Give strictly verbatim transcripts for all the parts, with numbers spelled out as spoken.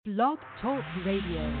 Blog Talk Radio.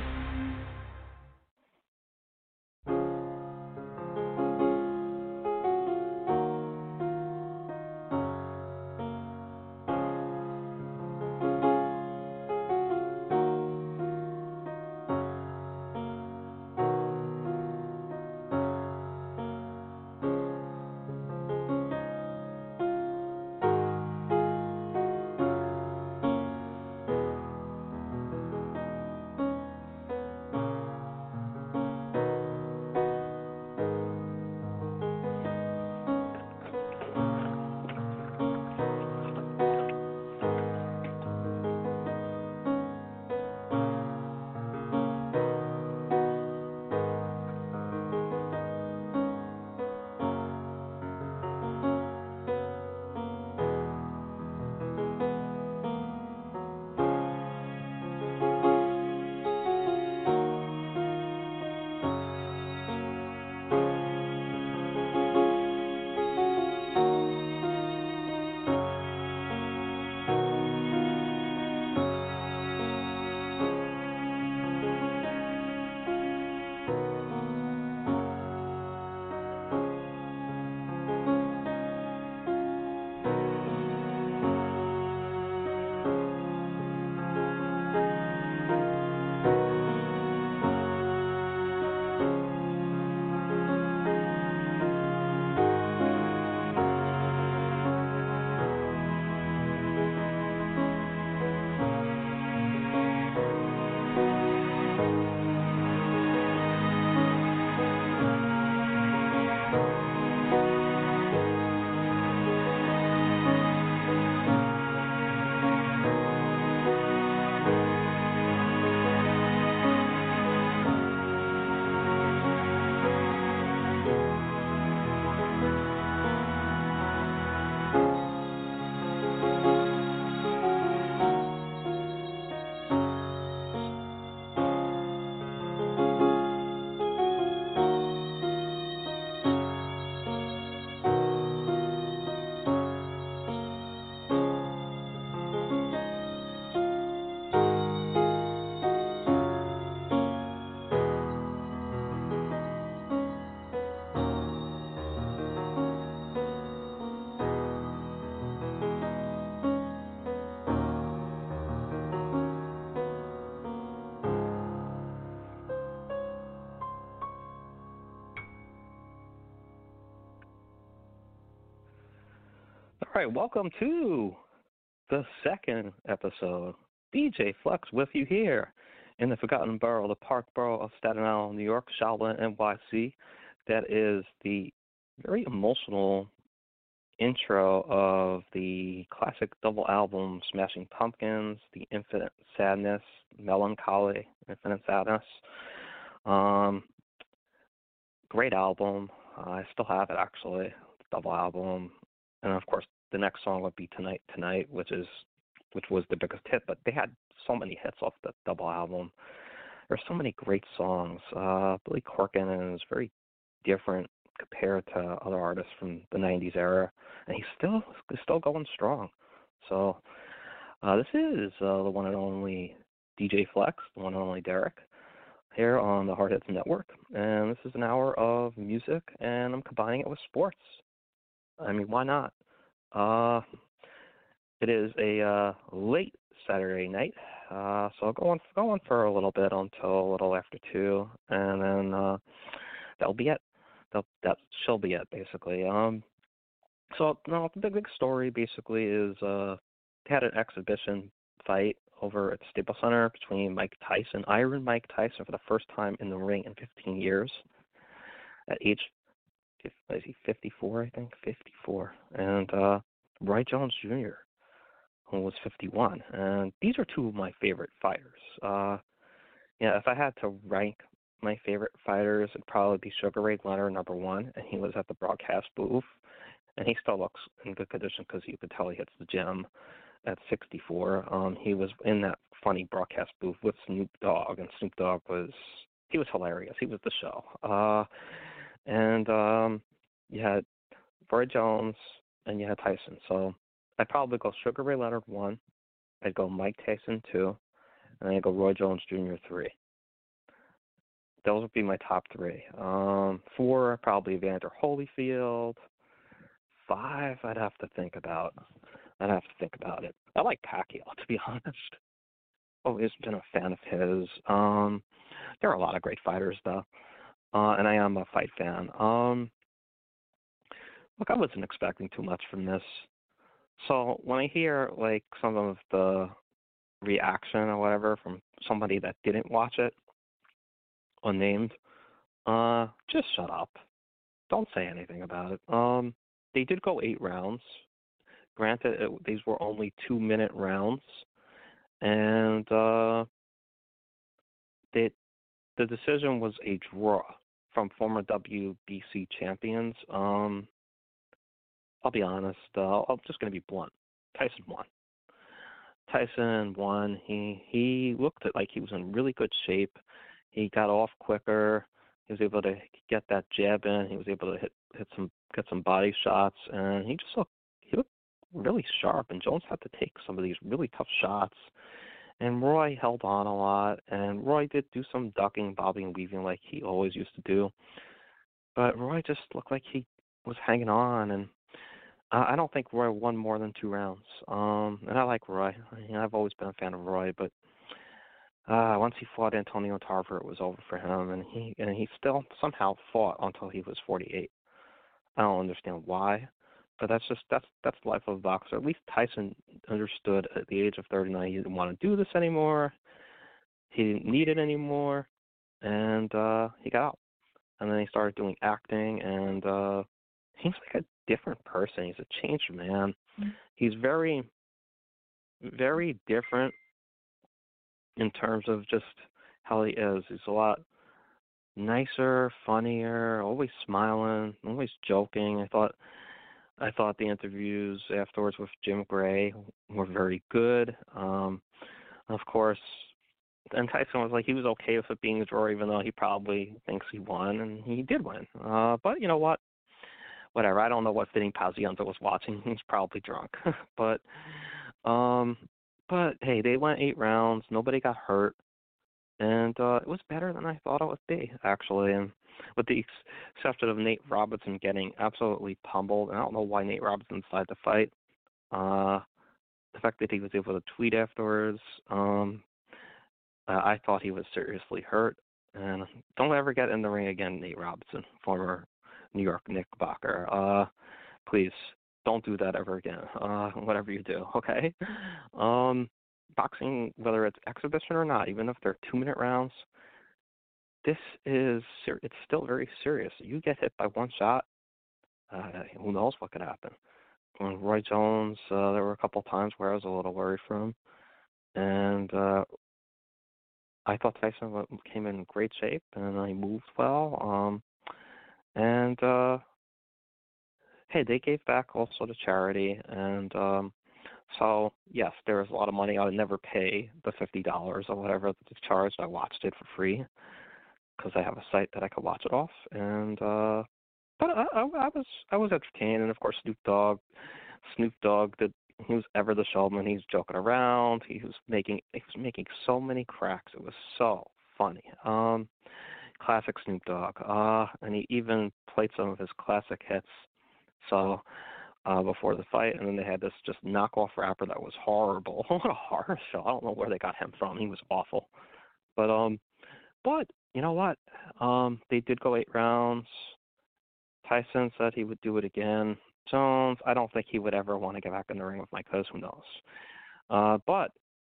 All right, welcome to the second episode. D J Flex with you here in the Forgotten Borough, the Park Borough of Staten Island, New York, Shaolin, N Y C. That is the very emotional intro of the classic double album Smashing Pumpkins, The Infinite Sadness, Melancholy, Infinite Sadness. Um, great album. Uh, I still have it, actually, double album. And, of course, the next song would be Tonight, Tonight, which is which was the biggest hit. But they had so many hits off the double album. There's so many great songs. Uh, Billy Corgan is very different compared to other artists from the nineties era, and he's still he's still going strong. So uh, this is uh, the one and only D J Flex, the one and only Derek, here on the Hard Hits Network. And this is an hour of music, and I'm combining it with sports. I mean, why not? Uh, it is a uh, late Saturday night, uh, so I'll go on, go on for a little bit until a little after two, and then uh, that'll be it. That'll, that shall be it, basically. Um, so, no, the big, big story basically is uh, they had an exhibition fight over at the Staples Center between Mike Tyson, Iron Mike Tyson, for the first time in the ring in fifteen years, at age is he fifty-four, I think, fifty-four, and uh, Roy Jones Junior, who was fifty-one. And these are two of my favorite fighters. Uh, yeah, if I had to rank my favorite fighters, it'd probably be Sugar Ray Leonard, number one, and he was at the broadcast booth, and he still looks in good condition because you could tell he hits the gym at sixty-four. Um, he was in that funny broadcast booth with Snoop Dogg, and Snoop Dogg was, he was hilarious. He was the show. Uh, and um, you had Roy Jones, and you had Tyson. So I'd probably go Sugar Ray Leonard one. I'd go Mike Tyson two. and then I go Roy Jones Junior three. Those would be my top three. Um, four, probably Evander Holyfield. Five, I'd have to think about. I'd have to think about it. I like Pacquiao, to be honest. Always been a fan of his. Um, there are a lot of great fighters, though, uh, and I am a fight fan. Um, look, I wasn't expecting too much from this. So when I hear, like, some of the reaction or whatever from somebody that didn't watch it, unnamed, uh, just shut up. Don't say anything about it. Um, they did go eight rounds. Granted, it, these were only two-minute rounds, and uh, they, the decision was a draw from former W B C champions. Um, I'll be honest. Uh, I'm just going to be blunt. Tyson won. Tyson won. He he looked like he was in really good shape. He got off quicker. He was able to get that jab in. He was able to hit hit some get some body shots, and he just looked he looked really sharp. And Jones had to take some of these really tough shots. And Roy held on a lot, and Roy did do some ducking, bobbing, weaving like he always used to do. But Roy just looked like he was hanging on, and uh, I don't think Roy won more than two rounds. Um, and I like Roy. I mean, I've always been a fan of Roy, but uh, once he fought Antonio Tarver, it was over for him, and he and he still somehow fought until he was forty-eight. I don't understand why, but that's just that's that's the life of a boxer. At least Tyson understood at the age of thirty-nine he didn't want to do this anymore. He didn't need it anymore, and uh, he got out. And then he started doing acting, and uh, he's like a different person. He's a changed man. Mm-hmm. He's very, very different in terms of just how he is. He's a lot nicer, funnier, always smiling, always joking. I thought I thought the interviews afterwards with Jim Gray were very good. Um, of course, and Tyson was like he was okay with it being a draw, even though he probably thinks he won, and he did win. Uh, but you know what? Whatever. I don't know what Vinny Pazienza was watching. He's probably drunk. but, um, but hey, they went eight rounds. Nobody got hurt. And uh, it was better than I thought it would be, actually. And with the exception of Nate Robinson getting absolutely pummeled, and I don't know why Nate Robinson decided to fight. Uh, the fact that he was able to tweet afterwards, um, uh, I thought he was seriously hurt. And don't ever get in the ring again, Nate Robinson, former New York Knickerbocker. Uh, please, don't do that ever again, uh, whatever you do, okay? Um, boxing, whether it's exhibition or not, even if they're two-minute rounds, this is, ser- it's still very serious. You get hit by one shot, uh, who knows what could happen. When Roy Jones, uh, there were a couple times where I was a little worried for him, and uh, I thought Tyson came in great shape, and he moved well, um, and uh, hey, they gave back also to charity, and um, so, yes, there was a lot of money. I would never pay the fifty dollars or whatever they charged. I watched it for free because I have a site that I could watch it off. And uh, but I, I, I was I was entertained, and of course Snoop Dogg, Snoop Dogg did. He was ever the showman. He's joking around. He was making he was making so many cracks. It was so funny. Um, classic Snoop Dogg. Uh, and he even played some of his classic hits. So. Uh, before the fight, and then they had this just knockoff rapper that was horrible. What a horror show! I don't know where they got him from. He was awful. But um, but you know what? Um, they did go eight rounds. Tyson said he would do it again. Jones, I don't think he would ever want to get back in the ring with Mike Cuz. Who knows? Uh, but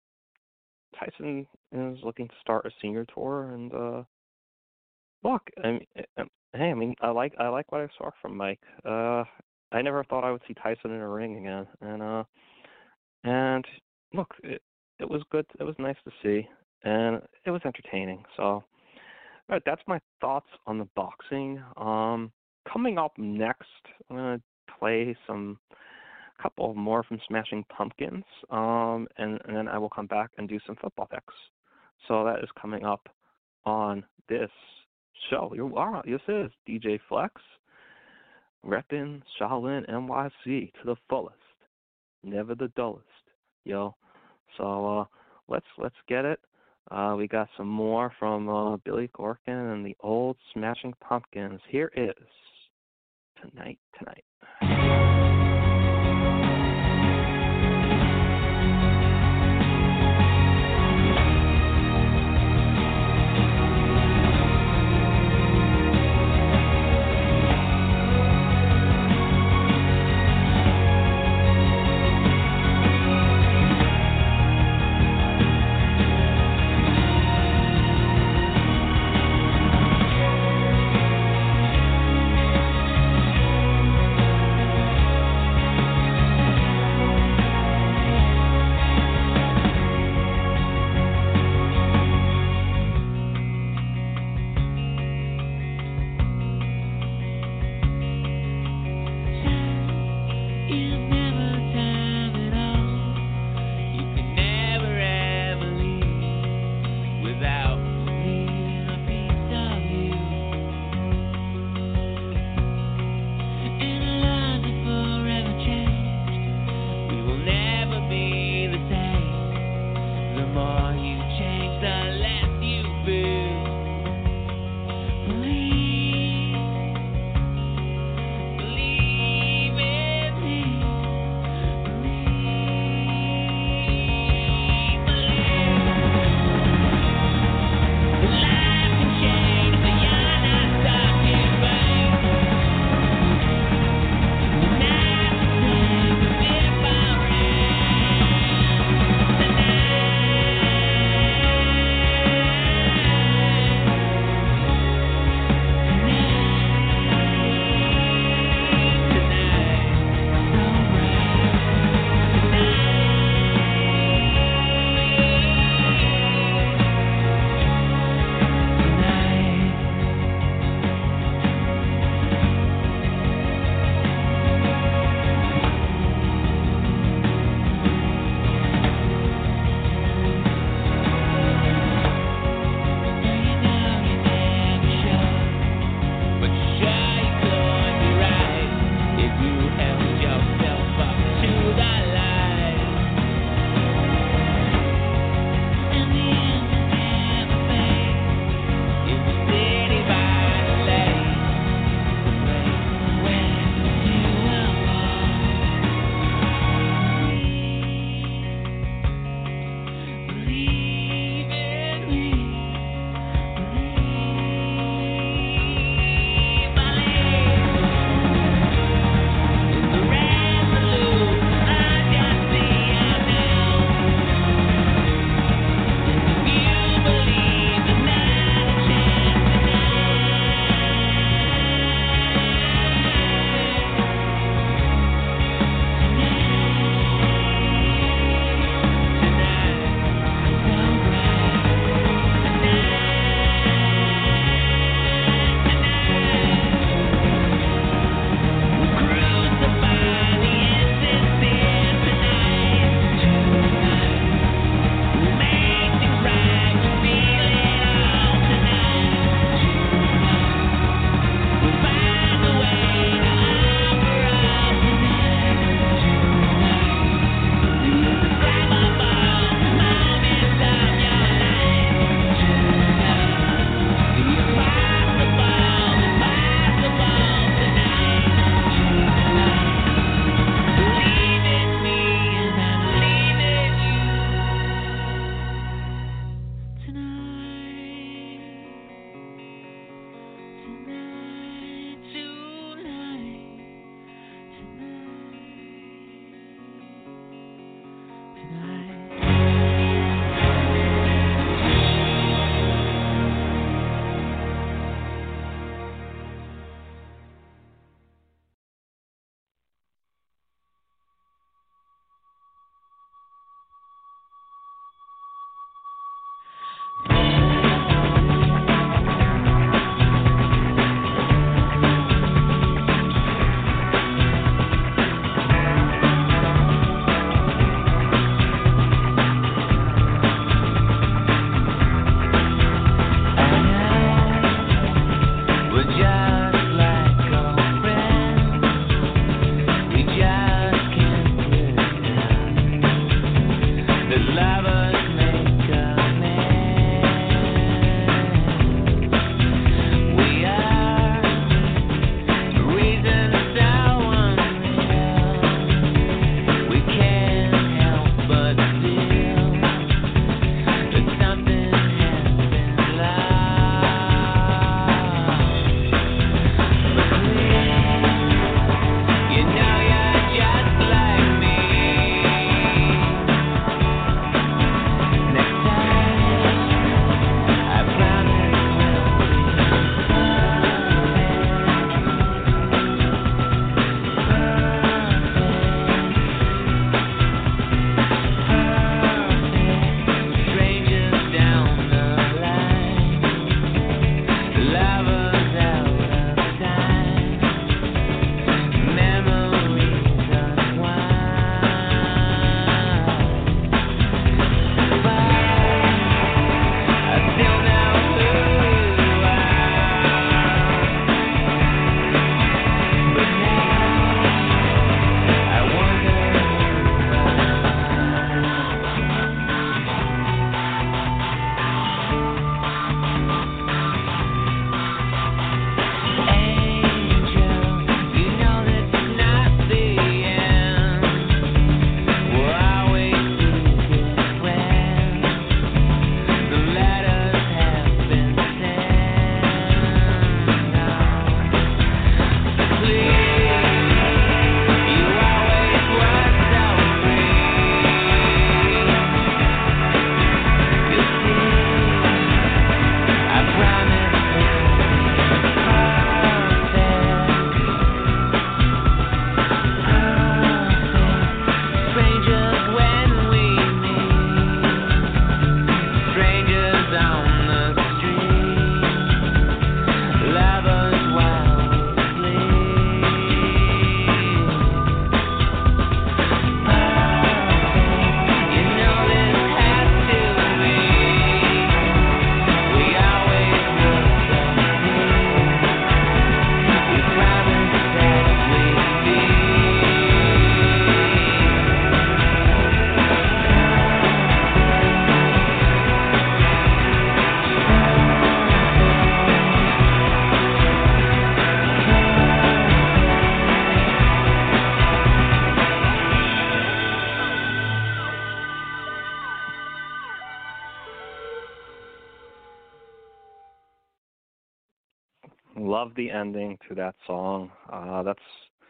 Tyson is looking to start a senior tour, and uh, look, I mean, hey, I mean, I like I like what I saw from Mike. Uh, I never thought I would see Tyson in a ring again, and uh, and look, it, it was good. It was nice to see, and it was entertaining. So, all right, that's my thoughts on the boxing. Um, coming up next, I'm gonna play some couple more from Smashing Pumpkins, um, and, and then I will come back and do some football picks. So that is coming up on this show. You are this is D J Flex. Reppin' Shaolin N Y C to the fullest, never the dullest, yo. So uh, let's let's get it. Uh, we got some more from uh, Billy Corgan and the Old Smashing Pumpkins. Here is Tonight, Tonight. Love the ending to that song. Uh, that's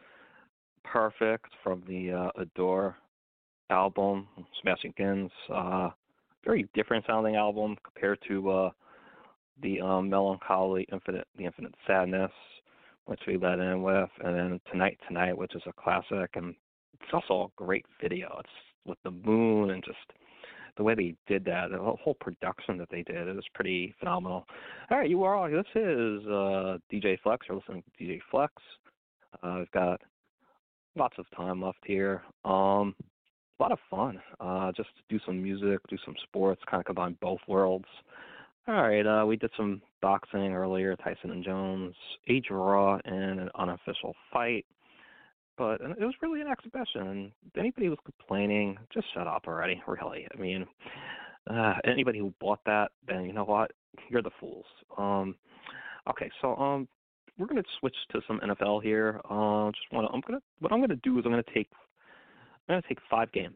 perfect from the uh, Adore album, Smashing Pumpkins. Uh, very different sounding album compared to uh, the um, Melancholy, Infinite, the Infinite Sadness, which we let in with, and then Tonight Tonight, which is a classic, and it's also a great video. It's with the moon and just the way they did that, the whole production that they did, it was pretty phenomenal. All right, you are all. This is uh, D J Flex. You're listening to D J Flex. Uh, we've got lots of time left here. Um, a lot of fun. Uh, just to do some music, do some sports, kind of combine both worlds. All right, uh, we did some boxing earlier, Tyson and Jones, a draw, and an unofficial fight. But it was really an exhibition. And anybody who was complaining, just shut up already, really. I mean, uh, anybody who bought that, then you know what? You're the fools. Um, okay, so um, we're gonna switch to some N F L here. Uh, just want to. I'm gonna. What I'm gonna do is I'm gonna take. I'm gonna take five games.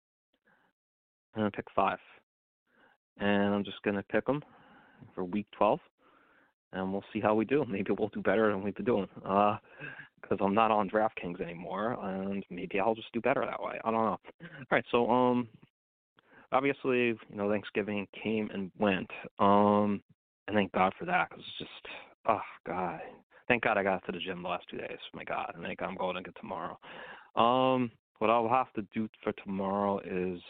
I'm gonna pick five, and I'm just gonna pick them for Week twelve, and we'll see how we do. Maybe we'll do better than we've been doing. Uh, because I'm not on DraftKings anymore, and maybe I'll just do better that way. I don't know. All right, so um, obviously, you know, Thanksgiving came and went, um, and thank God for that, because it's just, oh God, thank God I got to the gym the last two days. My God, and thank God I'm going again tomorrow. Um, what I'll have to do for tomorrow is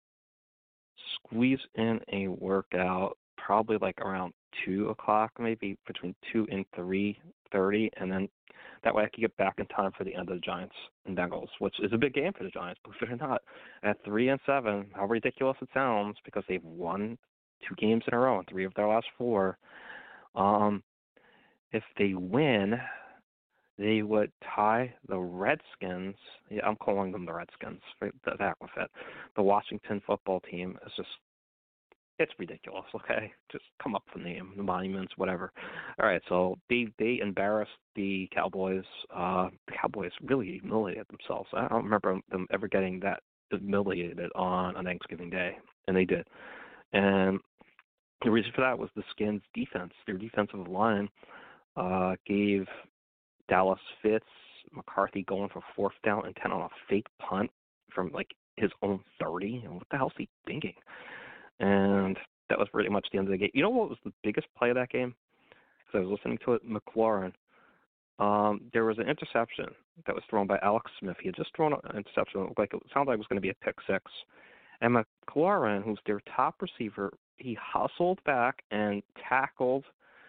squeeze in a workout, probably like around two o'clock, maybe between two and three thirty, and then that way I can get back in time for the end of the Giants and Bengals, which is a big game for the Giants, believe it or not. At three and seven, how ridiculous it sounds, because they've won two games in a row in three of their last four. Um, if they win, they would tie the Redskins. Yeah, I'm calling them the Redskins. The heck with it. The Washington football team is just, it's ridiculous, okay? Just come up with the name, the monuments, whatever. All right, so they they embarrassed the Cowboys. Uh, the Cowboys really humiliated themselves. I don't remember them ever getting that humiliated on, on Thanksgiving Day, and they did. And the reason for that was the Skins' defense. Their defensive line uh, gave Dallas Fitz, McCarthy going for fourth down and ten on a fake punt from, like, his own thirty. And what the hell is he thinking? And that was pretty much the end of the game. You know what was the biggest play of that game? Because I was listening to it, McLaurin. Um, there was an interception that was thrown by Alex Smith. He had just thrown an interception. It looked like it sounded like it was going to be a pick six. And McLaurin, who's their top receiver, he hustled back and tackled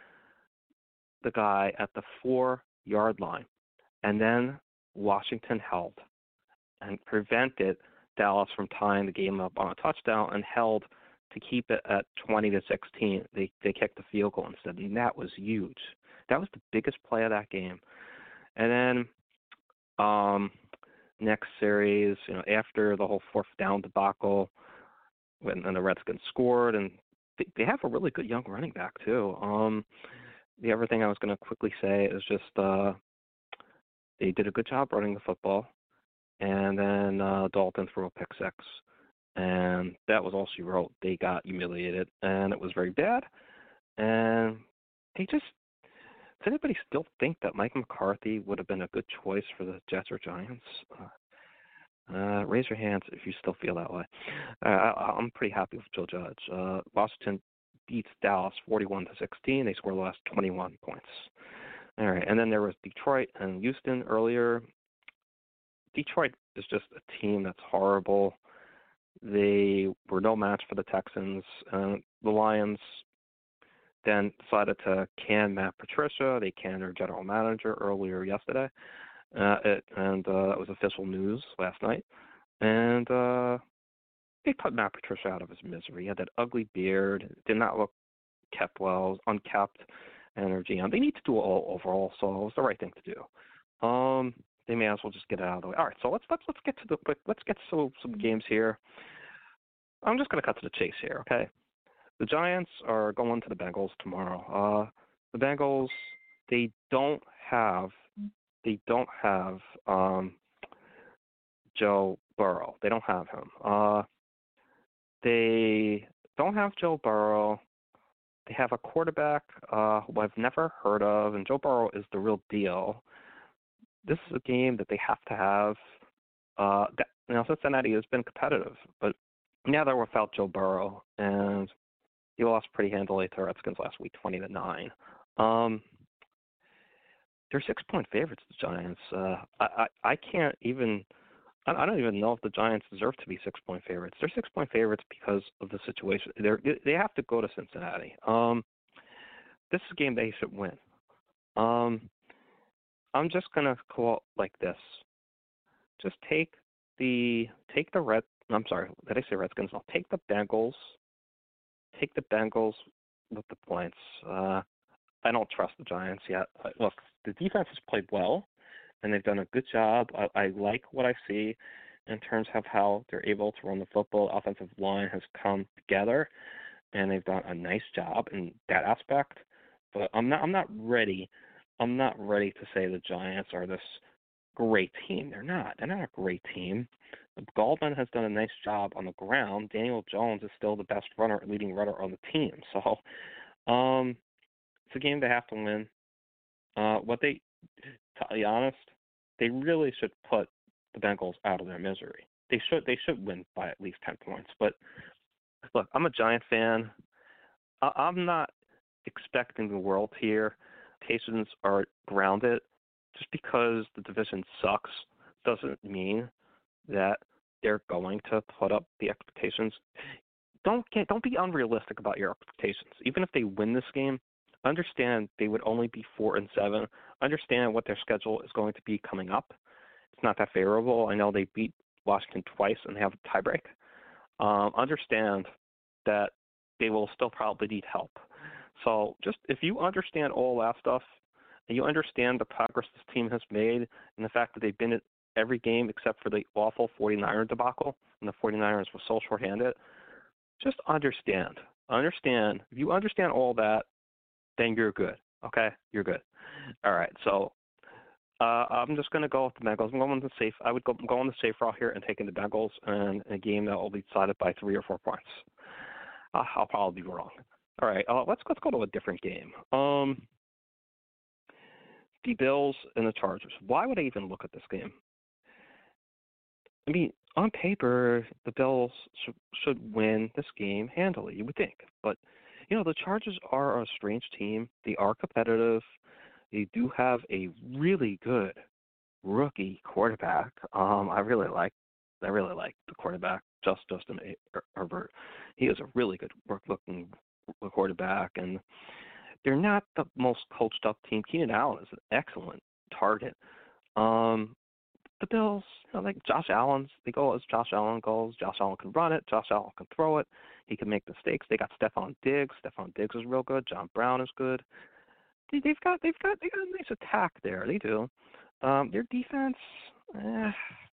the guy at the four-yard line. And then Washington held and prevented Dallas from tying the game up on a touchdown, and held to keep it at twenty to sixteen. They they kicked the field goal instead, and that was huge. That was the biggest play of that game. And then um, next series, you know, after the whole fourth down debacle, when and the Redskins scored, and they, they have a really good young running back too. Um, the other thing I was going to quickly say is just uh, they did a good job running the football, and then uh, Dalton threw a pick six. And that was all she wrote. They got humiliated, and it was very bad. And they just, does anybody still think that Mike McCarthy would have been a good choice for the Jets or Giants? Uh, uh, raise your hands if you still feel that way. Uh, I, I'm pretty happy with Joe Judge. Uh, Washington beats Dallas forty-one to sixteen. They scored the last twenty-one points. All right, and then there was Detroit and Houston earlier. Detroit is just a team that's horrible. They were no match for the Texans. Uh, the Lions then decided to can Matt Patricia. They canned their general manager earlier yesterday, uh, it, and uh, that was official news last night. And uh, they put Matt Patricia out of his misery. He had that ugly beard, did not look kept well, unkept energy. And they need to do it all overall, so it was the right thing to do. Um, they may as well just get it out of the way. All right, so let's let's let's get to the quick. Let's get to some games here. I'm just going to cut to the chase here, okay? The Giants are going to the Bengals tomorrow. Uh, the Bengals, they don't have, they don't have um, Joe Burrow. They don't have him. Uh, they don't have Joe Burrow. They have a quarterback uh, who I've never heard of, and Joe Burrow is the real deal. This is a game that they have to have. Uh, that, you know, Cincinnati has been competitive, but now they're without Joe Burrow, and he lost pretty handily to the Redskins last week, twenty to nine. Um, they're six-point favorites, the Giants. Uh, I, I I can't even. I don't even know if the Giants deserve to be six-point favorites. They're six-point favorites because of the situation. They they have to go to Cincinnati. Um, this is a game they should win. Um, I'm just gonna call it like this. Just take the take the Red. I'm sorry, did I say Redskins? I'll take the Bengals. Take the Bengals with the points. Uh, I don't trust the Giants yet. Look, the defense has played well, and they've done a good job. I, I like what I see in terms of how they're able to run the football. Offensive line has come together, and they've done a nice job in that aspect. But I'm not. I'm not ready. I'm not ready to say the Giants are this great team. They're not. They're not a great team. Gallman has done a nice job on the ground. Daniel Jones is still the best runner, leading runner on the team. So, um, it's a game they have to win. Uh, what they, to be honest, they really should put the Bengals out of their misery. They should. They should win by at least ten points. But look, I'm a Giant fan. I, I'm not expecting the world here. Expectations are grounded. Just because the division sucks doesn't mean that they're going to put up the expectations. Don't get, don't be unrealistic about your expectations. Even if they win this game, understand they would only be four and seven. Understand what their schedule is going to be coming up. It's not that favorable. I know they beat Washington twice and they have a tiebreak. Um, understand that they will still probably need help. So just if you understand all that stuff, and you understand the progress this team has made and the fact that they've been at every game except for the awful 49er debacle, and the 49ers were so shorthanded, just understand. Understand. If you understand all that, then you're good, okay? You're good. All right, so uh, I'm just going to go with the Bengals. I'm going with the safe. I would go, go on the safe route here and taking the Bengals in a game that will be decided by three or four points. Uh, I'll probably be wrong. All right, uh, let's let's go to a different game. Um, the Bills and the Chargers. Why would I even look at this game? I mean, on paper, the Bills should, should win this game handily, you would think. But, you know, the Chargers are a strange team. They are competitive. They do have a really good rookie quarterback. Um, I really like, I really like the quarterback, just Justin Herbert. He is a really good looking quarterback, and they're not the most coached up team. Keenan Allen is an excellent target. Um, the Bills, you know, like Josh Allen's, they go as Josh Allen goes. Josh Allen can run it. Josh Allen can throw it. He can make mistakes. They got Stephon Diggs. Stephon Diggs is real good. John Brown is good. They, they've got, they've got, they got a nice attack there. They do. Um, their defense, eh,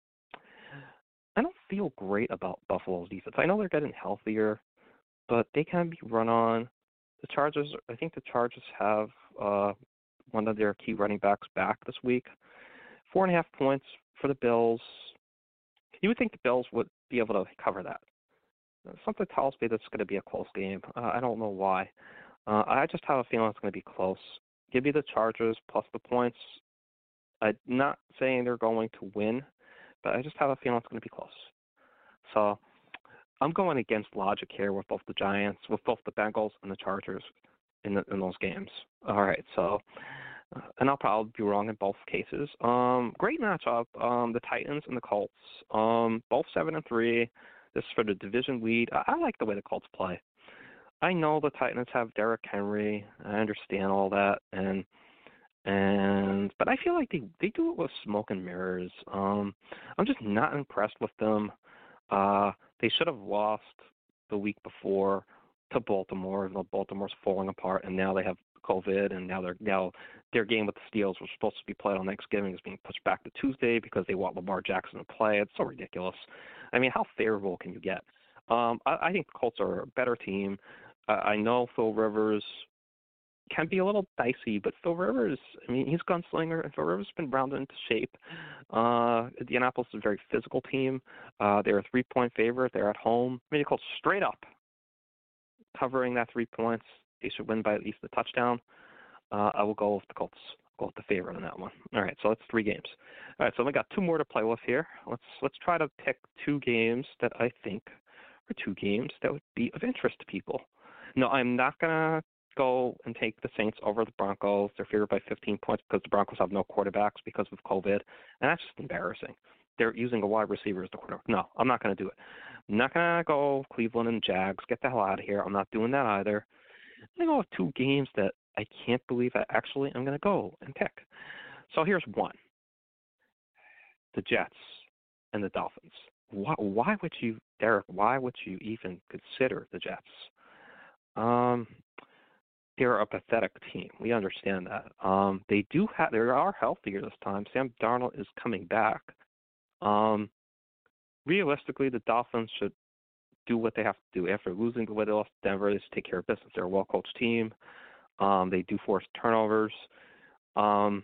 I don't feel great about Buffalo's defense. I know they're getting healthier, but they can be run on. The Chargers, I think the Chargers have uh, one of their key running backs back this week. Four and a half points for the Bills. You would think the Bills would be able to cover that. Something tells me that's going to be a close game. Uh, I don't know why. Uh, I just have a feeling it's going to be close. Give me the Chargers plus the points. I'm not saying they're going to win, but I just have a feeling it's going to be close. So I'm going against logic here with both the Giants, with both the Bengals and the Chargers in the, in those games. All right, so, uh, and I'll probably be wrong in both cases. Um, great matchup, um, the Titans and the Colts, um, both seven and three. This is for the division lead. I, I like the way the Colts play. I know the Titans have Derrick Henry. I understand all that, and and but I feel like they they do it with smoke and mirrors. Um, I'm just not impressed with them. Uh, they should have lost the week before to Baltimore. Baltimore's falling apart, and now they have COVID, and now they're now their game with the Steelers was supposed to be played on Thanksgiving is being pushed back to Tuesday because they want Lamar Jackson to play. It's so ridiculous. I mean, how favorable can you get? Um, I, I think the Colts are a better team. Uh, I know Phil Rivers can be a little dicey, but Phil Rivers, I mean, he's a gunslinger, and Phil Rivers has been rounded into shape. Uh, Indianapolis is a very physical team. Uh, they're a three-point favorite. They're at home. I mean, they called straight up. covering that three points. They should win by at least a touchdown. Uh, I will go with the Colts. Go with the favorite on that one. All right, so that's three games. All right, so we got two more to play with here. Let's let's try to pick two games that I think are two games that would be of interest to people. No, I'm not gonna go and take the Saints over the Broncos. They're favored by fifteen points because the Broncos have no quarterbacks because of COVID, and that's just embarrassing. They're using a wide receiver as the quarterback. No, I'm not gonna do it. I'm not gonna go Cleveland and Jags. Get the hell out of here. I'm not doing that either. I'm gonna go with two games that I can't believe I actually am going to go and pick. So here's one. The Jets and the Dolphins. Why, why would you, Derek, why would you even consider the Jets? Um, they're a pathetic team. We understand that. Um, they do have, they are healthier this time. Sam Darnold is coming back. Um, realistically, the Dolphins should do what they have to do. After losing the way they lost to Denver, they should take care of business. They're a well-coached team. Um, they do force turnovers. Um,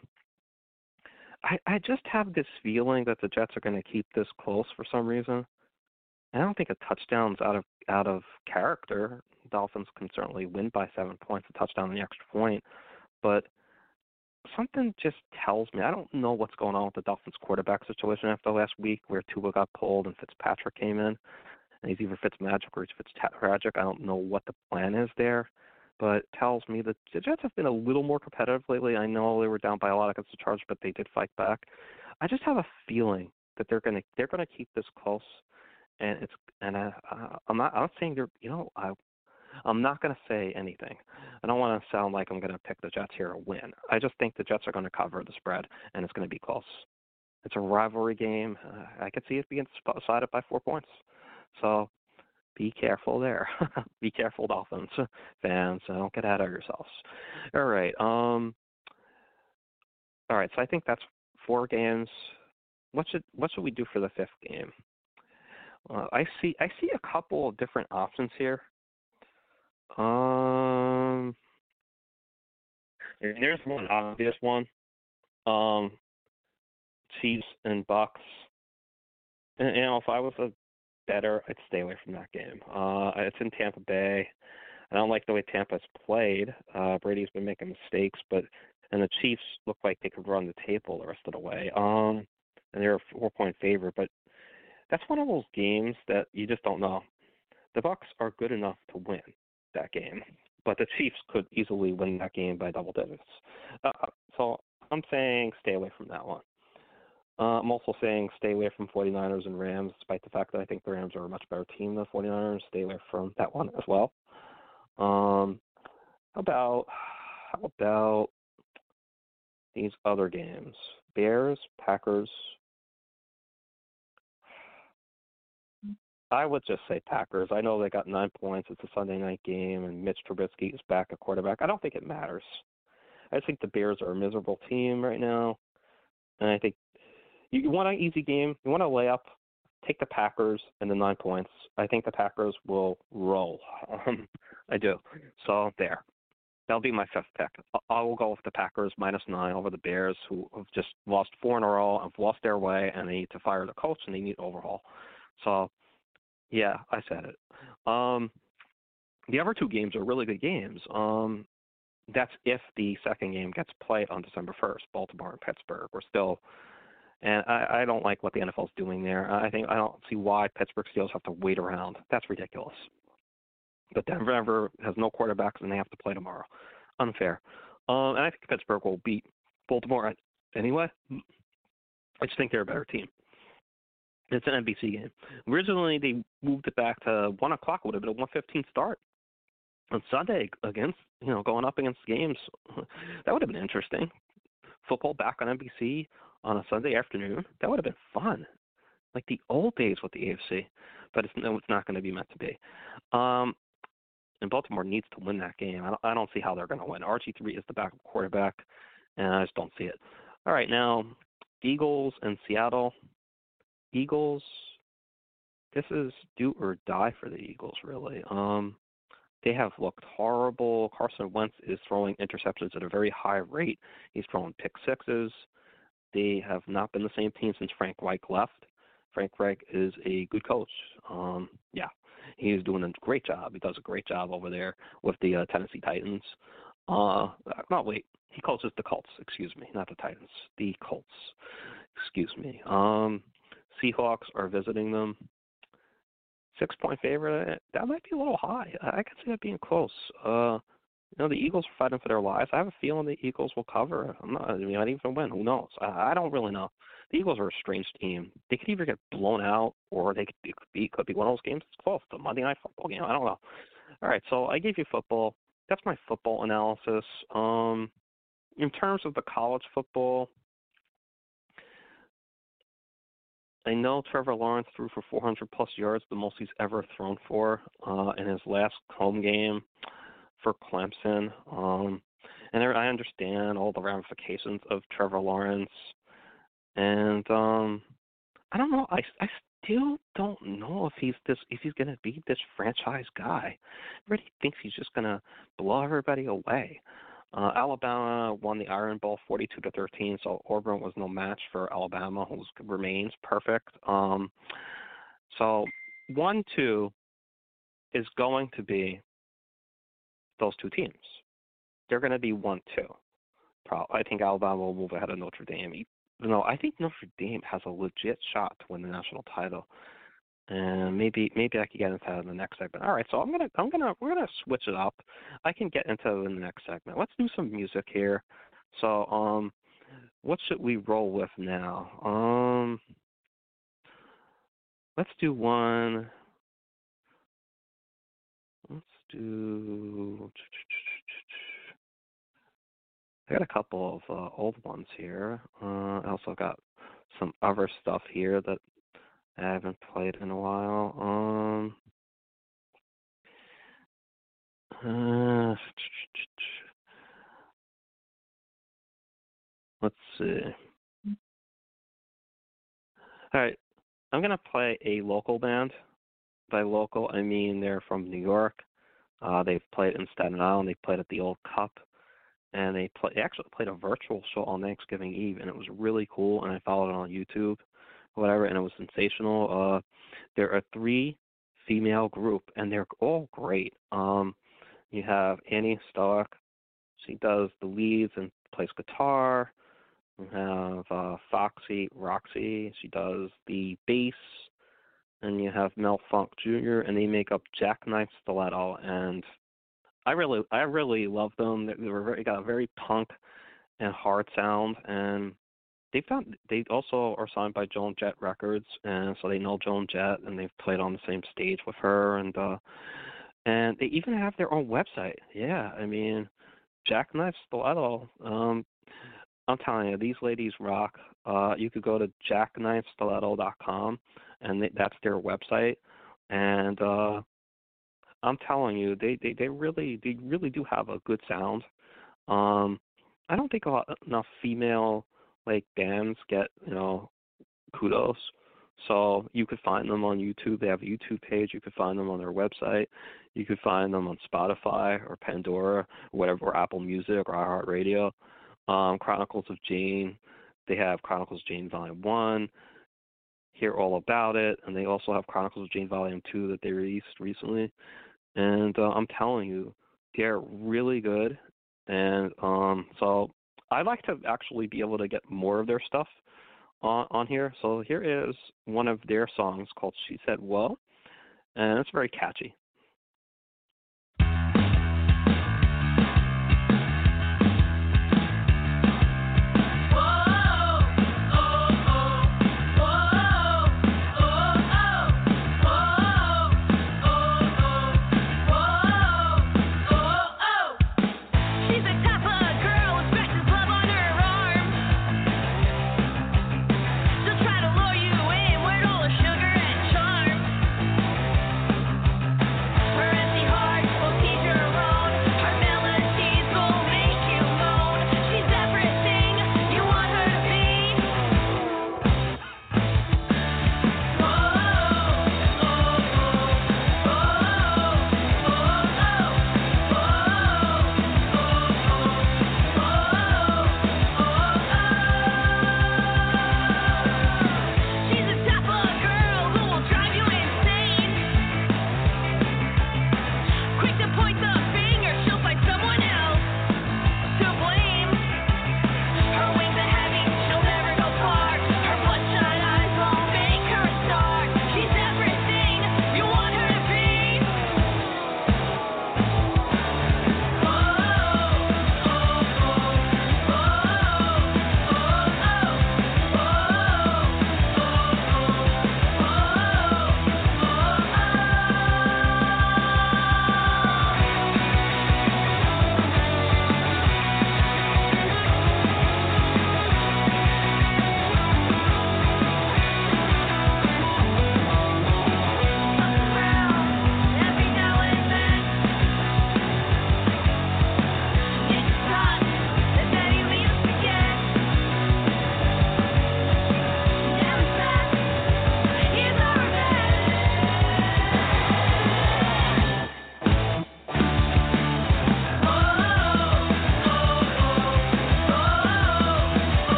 I, I just have this feeling that the Jets are going to keep this close for some reason. I don't think a touchdown's out of out of character. Dolphins can certainly win by seven points, a touchdown and the extra point. But something just tells me, I don't know what's going on with the Dolphins quarterback situation after last week where Tua got pulled and Fitzpatrick came in. And he's either Fitzmagic or he's Fitztragic. I don't know what the plan is there. But it tells me that the Jets have been a little more competitive lately. I know they were down by a lot against the Chargers, but they did fight back. I just have a feeling that they're going to they're going to keep this close, and it's and I, uh, I'm not I'm not saying they're you know I I'm not going to say anything. I don't want to sound like I'm going to pick the Jets here to win. I just think the Jets are going to cover the spread, and it's going to be close. It's a rivalry game. Uh, I could see it being decided by four points. So. Be careful there. Be careful, Dolphins fans. Don't get out of yourselves. All right. Um. All right. So I think that's four games. What should what should we do for the fifth game? Uh, I see I see a couple of different options here. Um. And there's one obvious one. Um. Chiefs and Bucks. And, you know, if I was a better, I'd stay away from that game. Uh, it's in Tampa Bay. I don't like the way Tampa's played. Uh, Brady's been making mistakes, but and the Chiefs look like they could run the table the rest of the way. Um, and they're a four-point favorite, but that's one of those games that you just don't know. The Bucks are good enough to win that game, but the Chiefs could easily win that game by double digits. Uh, so I'm saying stay away from that one. Uh, I'm also saying stay away from 49ers and Rams, despite the fact that I think the Rams are a much better team than the 49ers. Stay away from that one as well. Um, how about how about these other games? Bears, Packers. I would just say Packers. I know they got nine points. It's a Sunday night game, and Mitch Trubisky is back at quarterback. I don't think it matters. I think the Bears are a miserable team right now, and I think You, you want an easy game. You want a layup. Take the Packers and the nine points. I think the Packers will roll. Um, I do. So there. That'll be my fifth pick. I will go with the Packers minus nine over the Bears, who have just lost four in a row, have lost their way, and they need to fire the coach and they need overhaul. So, yeah, I said it. Um, the other two games are really good games. Um, that's if the second game gets played on December first, Baltimore and Pittsburgh. We're still. And I, I don't like what the N F L is doing there. I think I don't see why Pittsburgh Steelers have to wait around. That's ridiculous. But Denver has no quarterbacks and they have to play tomorrow. Unfair. Um, and I think Pittsburgh will beat Baltimore anyway. I just think they're a better team. It's an N B C game. Originally, they moved it back to one o'clock. It would have been a one fifteen start on Sunday against, you know, going up against games. That would have been interesting. Football back on N B C on a Sunday afternoon. That would have been fun. Like the old days with the A F C. But it's, no, it's not going to be meant to be. Um, and Baltimore needs to win that game. I don't, I don't see how they're going to win. R G three is the backup quarterback, and I just don't see it. All right, now, Eagles and Seattle. Eagles, this is do or die for the Eagles, really. Um, they have looked horrible. Carson Wentz is throwing interceptions at a very high rate. He's throwing pick sixes. They have not been the same team since Frank Reich left. Frank Reich is a good coach. Um, yeah. He's doing a great job. He does a great job over there with the uh, Tennessee Titans. Uh, no, wait. He coaches the Colts. Excuse me, not the Titans. The Colts. Excuse me. Um, Seahawks are visiting them. Six-point favorite. That might be a little high. I can see that being close. Uh, you know, the Eagles are fighting for their lives. I have a feeling the Eagles will cover. I'm not. I mean, might even win. Who knows? I, I don't really know. The Eagles are a strange team. They could either get blown out, or they could, it could be could be one of those games that's close. The Monday Night Football game. I don't know. All right, so I gave you football. That's my football analysis. Um, in terms of the college football, I know Trevor Lawrence threw for four hundred plus yards, the most he's ever thrown for uh, in his last home game for Clemson. Um, and I understand all the ramifications of Trevor Lawrence. And um, I don't know. I, I still don't know if he's this if he's going to be this franchise guy. Everybody thinks he's just going to blow everybody away. Uh, Alabama won the Iron Bowl forty-two to thirteen, so Auburn was no match for Alabama, who remains perfect. Um, so one two is going to be those two teams. They're going to be one two. I think Alabama will move ahead of Notre Dame. No, I think Notre Dame has a legit shot to win the national title, and maybe maybe I could get into that in the next segment. All right, so I'm gonna I'm gonna we're gonna switch it up. I can get into it in the next segment. Let's do some music here. So, um, what should we roll with now? Um, let's do one. Let's do. I got a couple of uh, old ones here. Uh, I also got some other stuff here that I haven't played in a while. Um, uh, let's see. All right, I'm gonna play a local band. By local, I mean they're from New York. Uh, they've played in Staten Island. They played at the Old Cup. And they, play, they actually played a virtual show on Thanksgiving Eve, and it was really cool, and I followed it on YouTube, whatever, and it was sensational. Uh, they're a three-female group, and they're all great. Um, you have Annie Stoic. She does the leads and plays guitar. You have uh, Foxy Roxy. She does the bass. And you have Mel Funk Junior, and they make up Jackknife Stiletto, and I really, I really love them. They were very, got a very punk and hard sound, and they found they also are signed by Joan Jett Records, and so they know Joan Jett, and they've played on the same stage with her, and uh, and they even have their own website. Yeah, I mean, Jackknife Stiletto. Um, I'm telling you, these ladies rock. Uh, you could go to jackknife stiletto dot com, and they, that's their website, and. Uh, I'm telling you, they, they, they really they really do have a good sound. Um, I don't think a lot, enough female like bands get you know kudos. So you could find them on YouTube. They have a YouTube page. You could find them on their website. You could find them on Spotify or Pandora or whatever, or Apple Music or iHeartRadio. Um, Chronicles of Jane. They have Chronicles of Jane Volume One. Hear all about it, and they also have Chronicles of Jane Volume Two that they released recently. And uh, I'm telling you, they're really good. And um, so I'd like to actually be able to get more of their stuff on, on here. So here is one of their songs called She Said Whoa, and it's very catchy.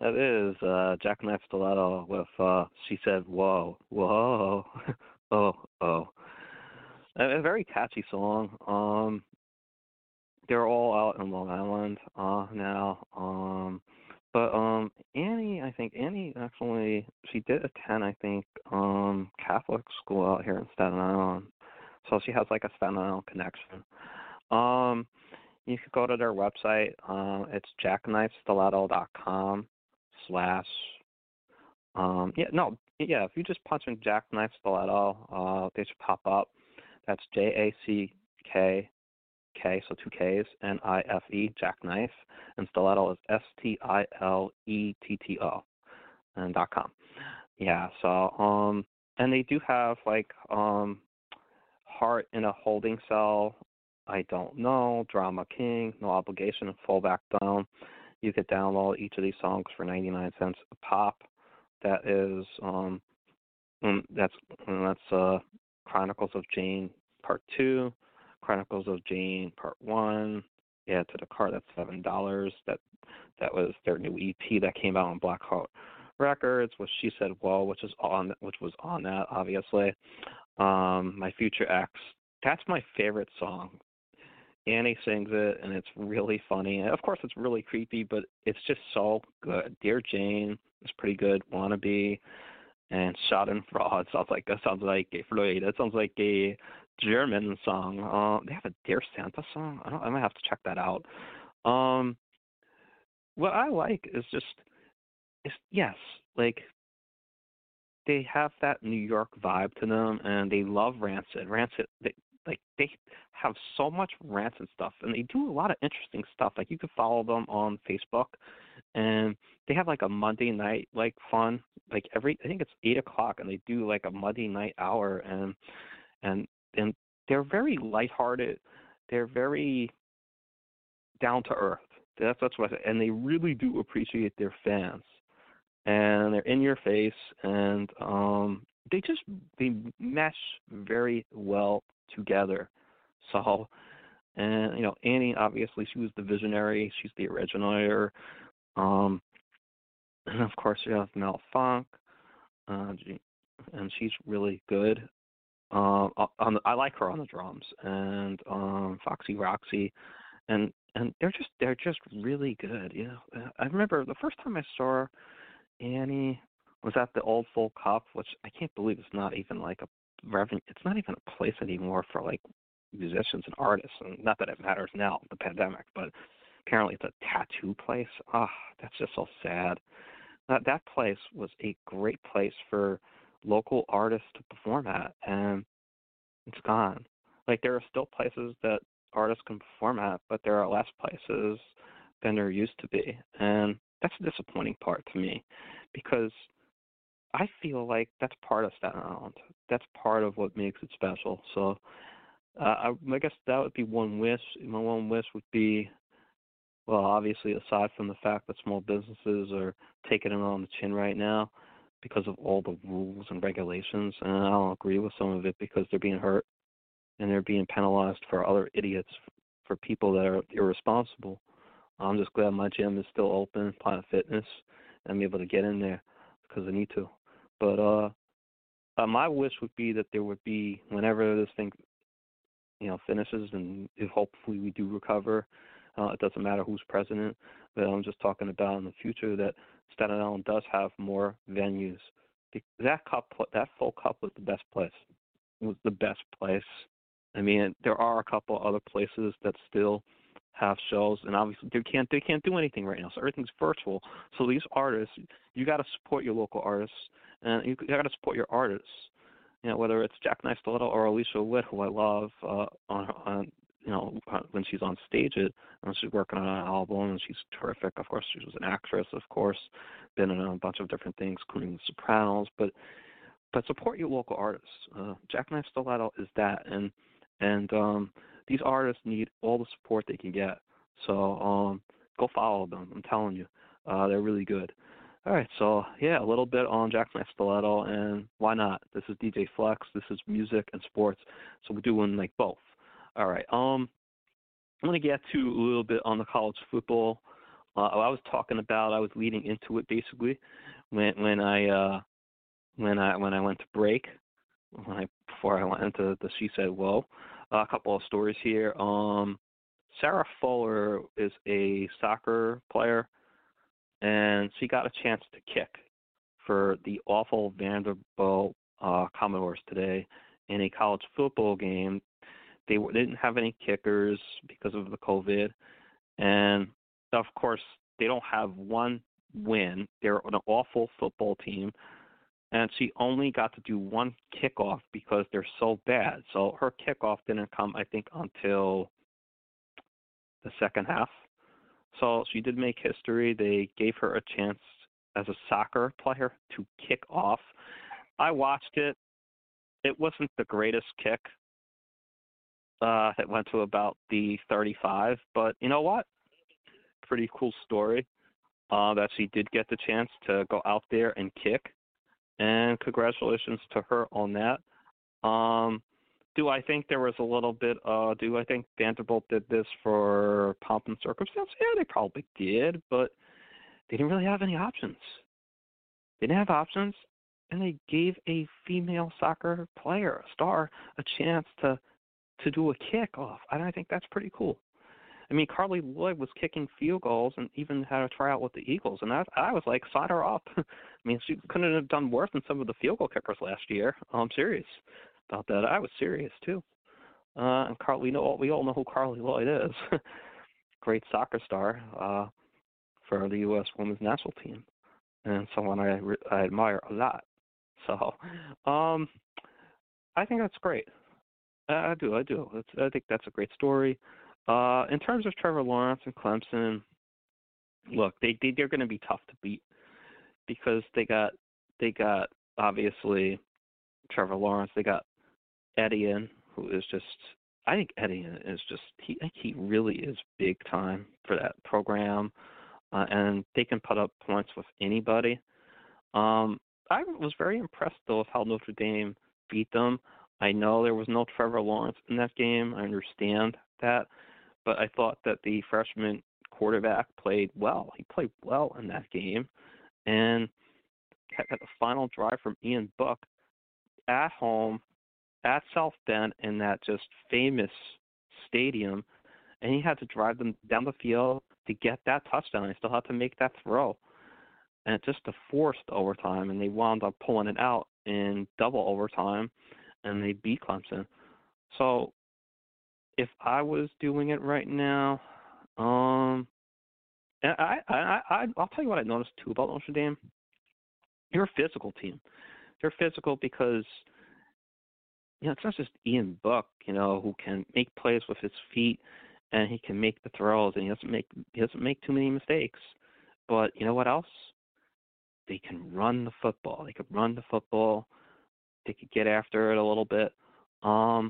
That is uh, Jackknife Stiletto with uh, She Said Whoa, Whoa, oh, oh. A, a very catchy song. Um, they're all out in Long Island uh, now. Um, but um, Annie, I think Annie actually, she did attend, I think, um, Catholic school out here in Staten Island. So she has like a Staten Island connection. Um, you could go to their website. Uh, it's jackknifestiletto.com slash, um, yeah, no, yeah, if you just punch in Jackknife Stiletto, uh, they should pop up. That's J A C K K, so two Ks, N I F E, Jackknife, and Stiletto is S T I L E T T O, and dot com. Yeah, so, um, and they do have, like, um, Heart in a Holding Cell, I Don't Know, Drama King, No Obligation, and Full Back Down. You could download each of these songs for ninety-nine cents a pop. That is, um, that's, that's, uh, Chronicles of Jane Part two, Chronicles of Jane Part one. Yeah, to the cart, that's seven dollars. That that was their new E P that came out on Black Heart Records, which She Said Whoa, which is on which was on that, obviously. Um, My Future Ex. That's my favorite song. Annie sings it, and it's really funny. And of course, it's really creepy, but it's just so good. Dear Jane is pretty good. Wannabe and Schadenfreude sounds like that sounds like a Floyd. That sounds like a German song. Uh, they have a Dear Santa song. I don't. I might have to check that out. Um, what I like is just, is yes, like they have that New York vibe to them, and they love Rancid. Rancid, they, like they have so much Rancid stuff, and they do a lot of interesting stuff. Like you can follow them on Facebook, and they have like a Monday night like fun. Like every, I think it's eight o'clock, and they do like a Monday night hour, and and and they're very lighthearted. They're very down to earth. That's that's what I say, and they really do appreciate their fans, and they're in your face, and um, they just they mesh very well together. So, and you know, Annie, obviously she was the visionary. She's the originator. Um, and of course you have Mel Funk, uh, and she's really good. Um, on the, I like her on the drums, and um, Foxy Roxy, and and they're just they're just really good. You know, I remember the first time I saw Annie was at the Old Folk Cup, which I can't believe it's not even like a revenue. It's not even a place anymore for like musicians and artists. And not that it matters now, the pandemic, but apparently it's a tattoo place. Ah, oh, that's just so sad. That that place was a great place for local artists to perform at, and it's gone. Like there are still places that artists can perform at, but there are less places than there used to be, and that's the disappointing part to me, because I feel like that's part of Staten Island. That's part of what makes it special. So uh, I, I guess that would be one wish. My one wish would be, well, obviously, aside from the fact that small businesses are taking it on the chin right now because of all the rules and regulations, and I don't agree with some of it because they're being hurt and they're being penalized for other idiots, for people that are irresponsible. I'm just glad my gym is still open, Planet Fitness, and I'm able to get in there because I need to. But uh, uh, my wish would be that there would be, whenever this thing, you know, finishes, and if hopefully we do recover, uh, it doesn't matter who's president, but I'm just talking about in the future that Staten Island does have more venues. That cup, that full cup was the best place. It was the best place. I mean, there are a couple other places that still have shows, and obviously they can't they can't do anything right now, so everything's virtual. So these artists, you got to support your local artists, and you got to support your artists. You know, whether it's Jackknife Stiletto or Alicia Witt, who I love, uh, on, on you know when she's on stage, it and she's working on an album, and she's terrific. Of course, she was an actress, of course, been in a bunch of different things, including The Sopranos. But but support your local artists. Uh, Jackknife Stiletto is that, and and um, these artists need all the support they can get. So um, go follow them. I'm telling you, uh, they're really good. All right, so yeah, a little bit on Jackknife Stiletto, and why not? This is D J Flex. This is music and sports, so we're doing like both. All right, um, I'm gonna get to a little bit on the college football. uh, I was talking about, I was leading into it basically when when I uh, when I when I went to break, when I before I went into the She Said Whoa. Uh, a couple of stories here. Um, Sarah Fuller is a soccer player, and she got a chance to kick for the awful Vanderbilt uh, Commodores today in a college football game. They, they didn't have any kickers because of the COVID, and of course they don't have one win. They're an awful football team, and she only got to do one kickoff because they're so bad. So her kickoff didn't come, I think, until the second half. So she did make history. They gave her a chance as a soccer player to kick off. I watched it. It wasn't the greatest kick. Uh, it went to about the thirty-five, but you know what? Pretty cool story uh, that she did get the chance to go out there and kick, and congratulations to her on that. Um, do I think there was a little bit, uh, do I think Vanderbilt did this for pomp and circumstance? Yeah, they probably did, but they didn't really have any options. They didn't have options, and they gave a female soccer player, a star, a chance to to do a kickoff. And I think that's pretty cool. I mean, Carly Lloyd was kicking field goals and even had a tryout with the Eagles, and I, I was like, sign her up. I mean, she couldn't have done worse than some of the field goal kickers last year. I'm serious about that. I was serious too. Uh, and Carly, we know we all know who Carly Lloyd is. Great soccer star uh, for the U S Women's National Team, and someone I I admire a lot. So, um, I think that's great. I do, I do. It's, I think that's a great story. Uh, in terms of Trevor Lawrence and Clemson, look, they, they they're going to be tough to beat because they got they got obviously Trevor Lawrence. They got Etienne, who is just I think Etienne is just he he really is big time for that program, uh, and they can put up points with anybody. Um, I was very impressed though with how Notre Dame beat them. I know there was no Trevor Lawrence in that game. I understand that. But I thought that the freshman quarterback played well. He played well in that game. And at the final drive from Ian Book at home, at South Bend, in that just famous stadium, and he had to drive them down the field to get that touchdown. He still had to make that throw. And it just a forced overtime, and they wound up pulling it out in double overtime, and they beat Clemson. So if I was doing it right now, um, and I, I, I, I'll tell you what I noticed too about Notre Dame. They're a physical team. They're physical because, you know, it's not just Ian Book, you know, who can make plays with his feet and he can make the throws and he doesn't make he doesn't make too many mistakes. But you know what else? They can run the football. They could run the football. They could get after it a little bit. Um,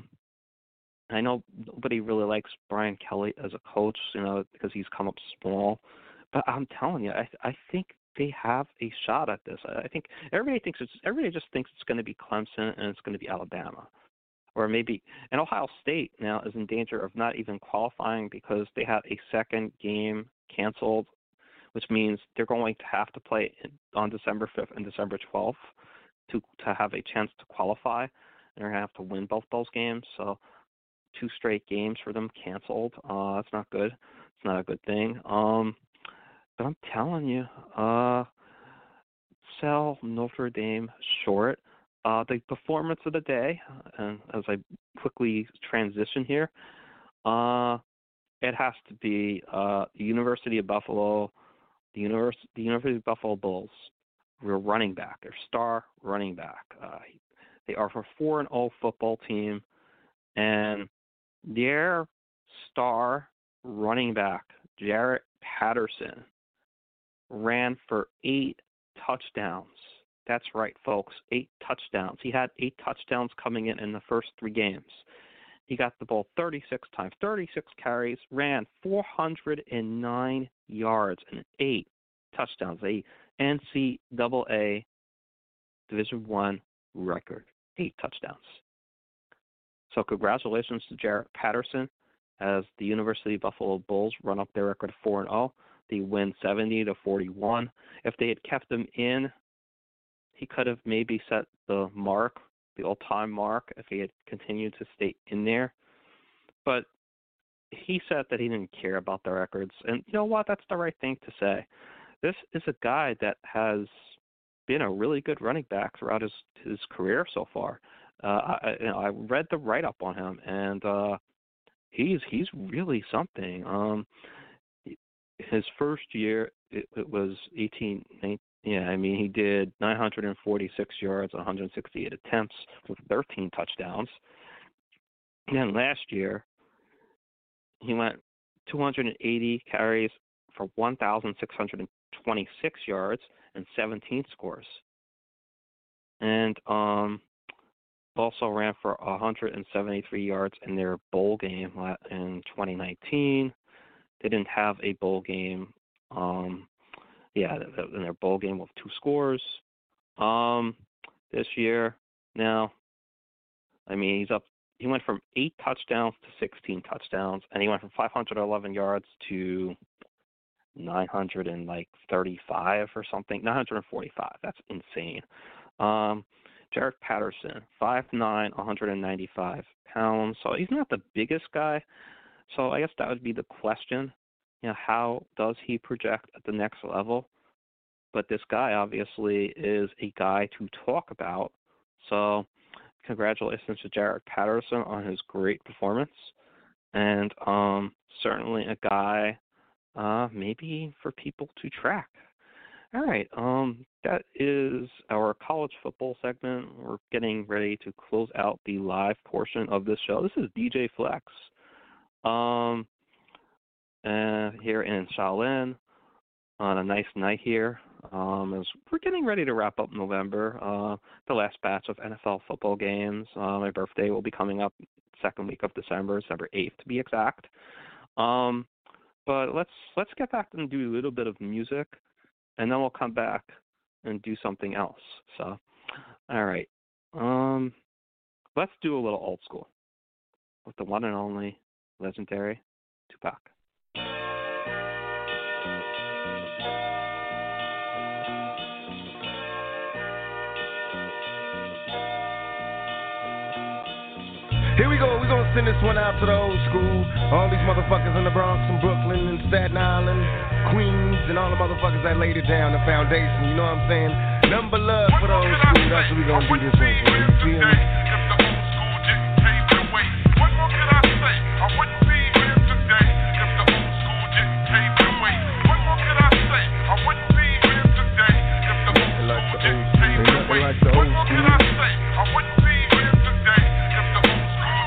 I know nobody really likes Brian Kelly as a coach, you know, because he's come up small. But I'm telling you, I I think they have a shot at this. I think everybody thinks it's everybody just thinks it's going to be Clemson and it's going to be Alabama, or maybe and Ohio State now is in danger of not even qualifying because they had a second game canceled, which means they're going to have to play on December fifth and December twelfth to to have a chance to qualify, and they're going to have to win both those games. So two straight games for them canceled. Uh, that's not good. It's not a good thing. Um, but I'm telling you, uh, sell Notre Dame short. Uh, the performance of the day, and as I quickly transition here, uh, it has to be uh, the University of Buffalo, the, univers- the University of Buffalo Bulls. Their running back, their star running back. Uh, they are a four and oh football team, and their star running back, Jarrett Patterson, ran for eight touchdowns. That's right, folks, eight touchdowns. He had eight touchdowns coming in in the first three games. He got the ball thirty-six times, thirty-six carries, ran four hundred nine yards and eight touchdowns. A N C double A Division One record, eight touchdowns. So congratulations to Jarrett Patterson as the University of Buffalo Bulls run up their record four and oh. They win seventy to forty-one. If they had kept him in, he could have maybe set the mark, the all-time mark, if he had continued to stay in there. But he said that he didn't care about the records. And you know what? That's the right thing to say. This is a guy that has been a really good running back throughout his, his career so far. Uh, I, you know, I read the write-up on him, and uh, he's he's really something. Um, his first year, it, it was eighteen, nineteen, yeah, I mean, he did nine hundred forty-six yards, one hundred sixty-eight attempts with thirteen touchdowns. And then last year, he went two hundred eighty carries for one thousand six hundred twenty-six yards and seventeen scores. And um, also ran for one hundred seventy-three yards in their bowl game in twenty nineteen. They didn't have a bowl game. Um, yeah, in their bowl game with two scores. Um, this year, now, I mean, he's up. He went from eight touchdowns to sixteen touchdowns, and he went from five hundred eleven yards to nine hundred thirty-five or something. nine hundred forty-five. That's insane. Um, Jaret Patterson, five nine, one hundred ninety-five pounds. So he's not the biggest guy. So I guess that would be the question. You know, how does he project at the next level? But this guy obviously is a guy to talk about. So congratulations to Jaret Patterson on his great performance. And um, certainly a guy uh, maybe for people to track. All right, um, that is our college football segment. We're getting ready to close out the live portion of this show. This is D J Flex um, uh, here in Shaolin on a nice night here. Um, as we're getting ready to wrap up November, uh, the last batch of N F L football games. Uh, my birthday will be coming up second week of December, December eighth to be exact. Um, but let's let's get back and do a little bit of music. And then we'll come back and do something else. So, all right. Um, let's do a little old school with the one and only legendary Tupac. Here we go, we're gonna send this one out to the old school. All these motherfuckers in the Bronx and Brooklyn and Staten Island, Queens, and all the motherfuckers that laid it down, the foundation, you know what I'm saying? Number love for the old school, that's what we're gonna do this one for, you feel me? What more can I say? I wouldn't be here today if the old school didn't pave the way. What more can I say? I wouldn't be here today if the old school didn't pave the way. What more can I say? I wouldn't be here today if the old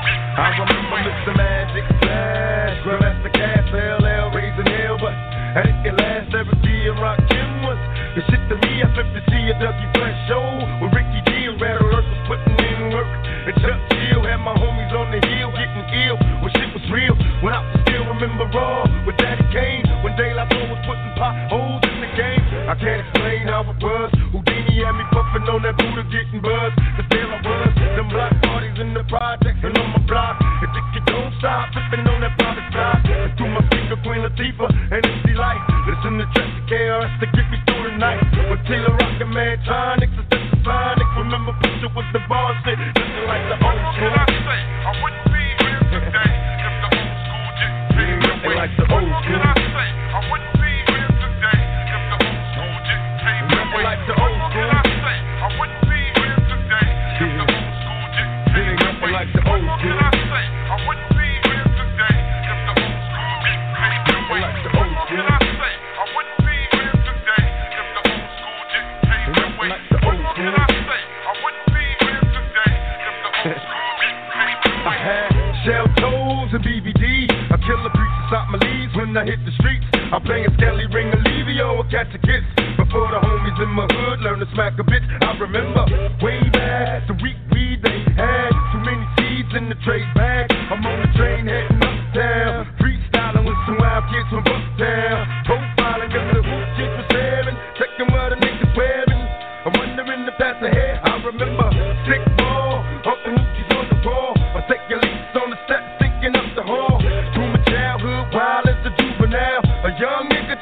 I remember Mister Magic Flash, Grandmaster Cass, L L, raising hell, but I didn't last every year. Rock Kim was the shit to me. I flipped to see a Dougie Fresh show with Ricky D and Rattle Earth was putting in work. And Chuck Chill had my homies on the hill getting ill when shit was real. When I still remember raw with Daddy Kane, when De La Soul was putting potholes in the game. I can't explain how it was. Houdini had me puffing on that Buddha getting buzzed. Cause there I was, them block parties in the projects and on my block. If you don't stop, flipping on that private side. And through my finger, Queen Latifah and M C Light. Listen to Track K R S to get me through the night. With Taylor Rock and Mantronics, it's just a sonic. Remember, Pusha was the boss shit, looking like the old school. What can I say? I wouldn't be here today if the old school didn't pave the way. Like the old school. What can I say? I wouldn't be here today if the old school didn't pave the way. Like the old school. What can I say? I wouldn't be here today if the old school didn't pave the way. Like the old school. What can I say? I wouldn't be here today if the old school didn't pave the way. Like the old school. What can I say? I wouldn't be here today if the old school didn't pave the way. Like the old school. What can I say? I wouldn't be here today if the old school didn't pave the way. I had shell toes and B B D. I kill the preachers out my leaves when I hit the streets. I'm playing Skelly, Ring, Olivio, or catch a kiss. Before the homies in my hood learn to smack a bitch. I remember way back the week weed they had. Too many seeds in the trade bag. I'm on the train heading uptown. Freestyling with some wild kids from Bucktown. Profiling cause the hoop chick was staring. Checking what the niggas wearing. I'm wondering if that's ahead. I remember sick ball. Up the hoochies on the ball. I take your leaks on the steps, thinking up the hall. Through my childhood, wild as a juvenile. A young nigga trying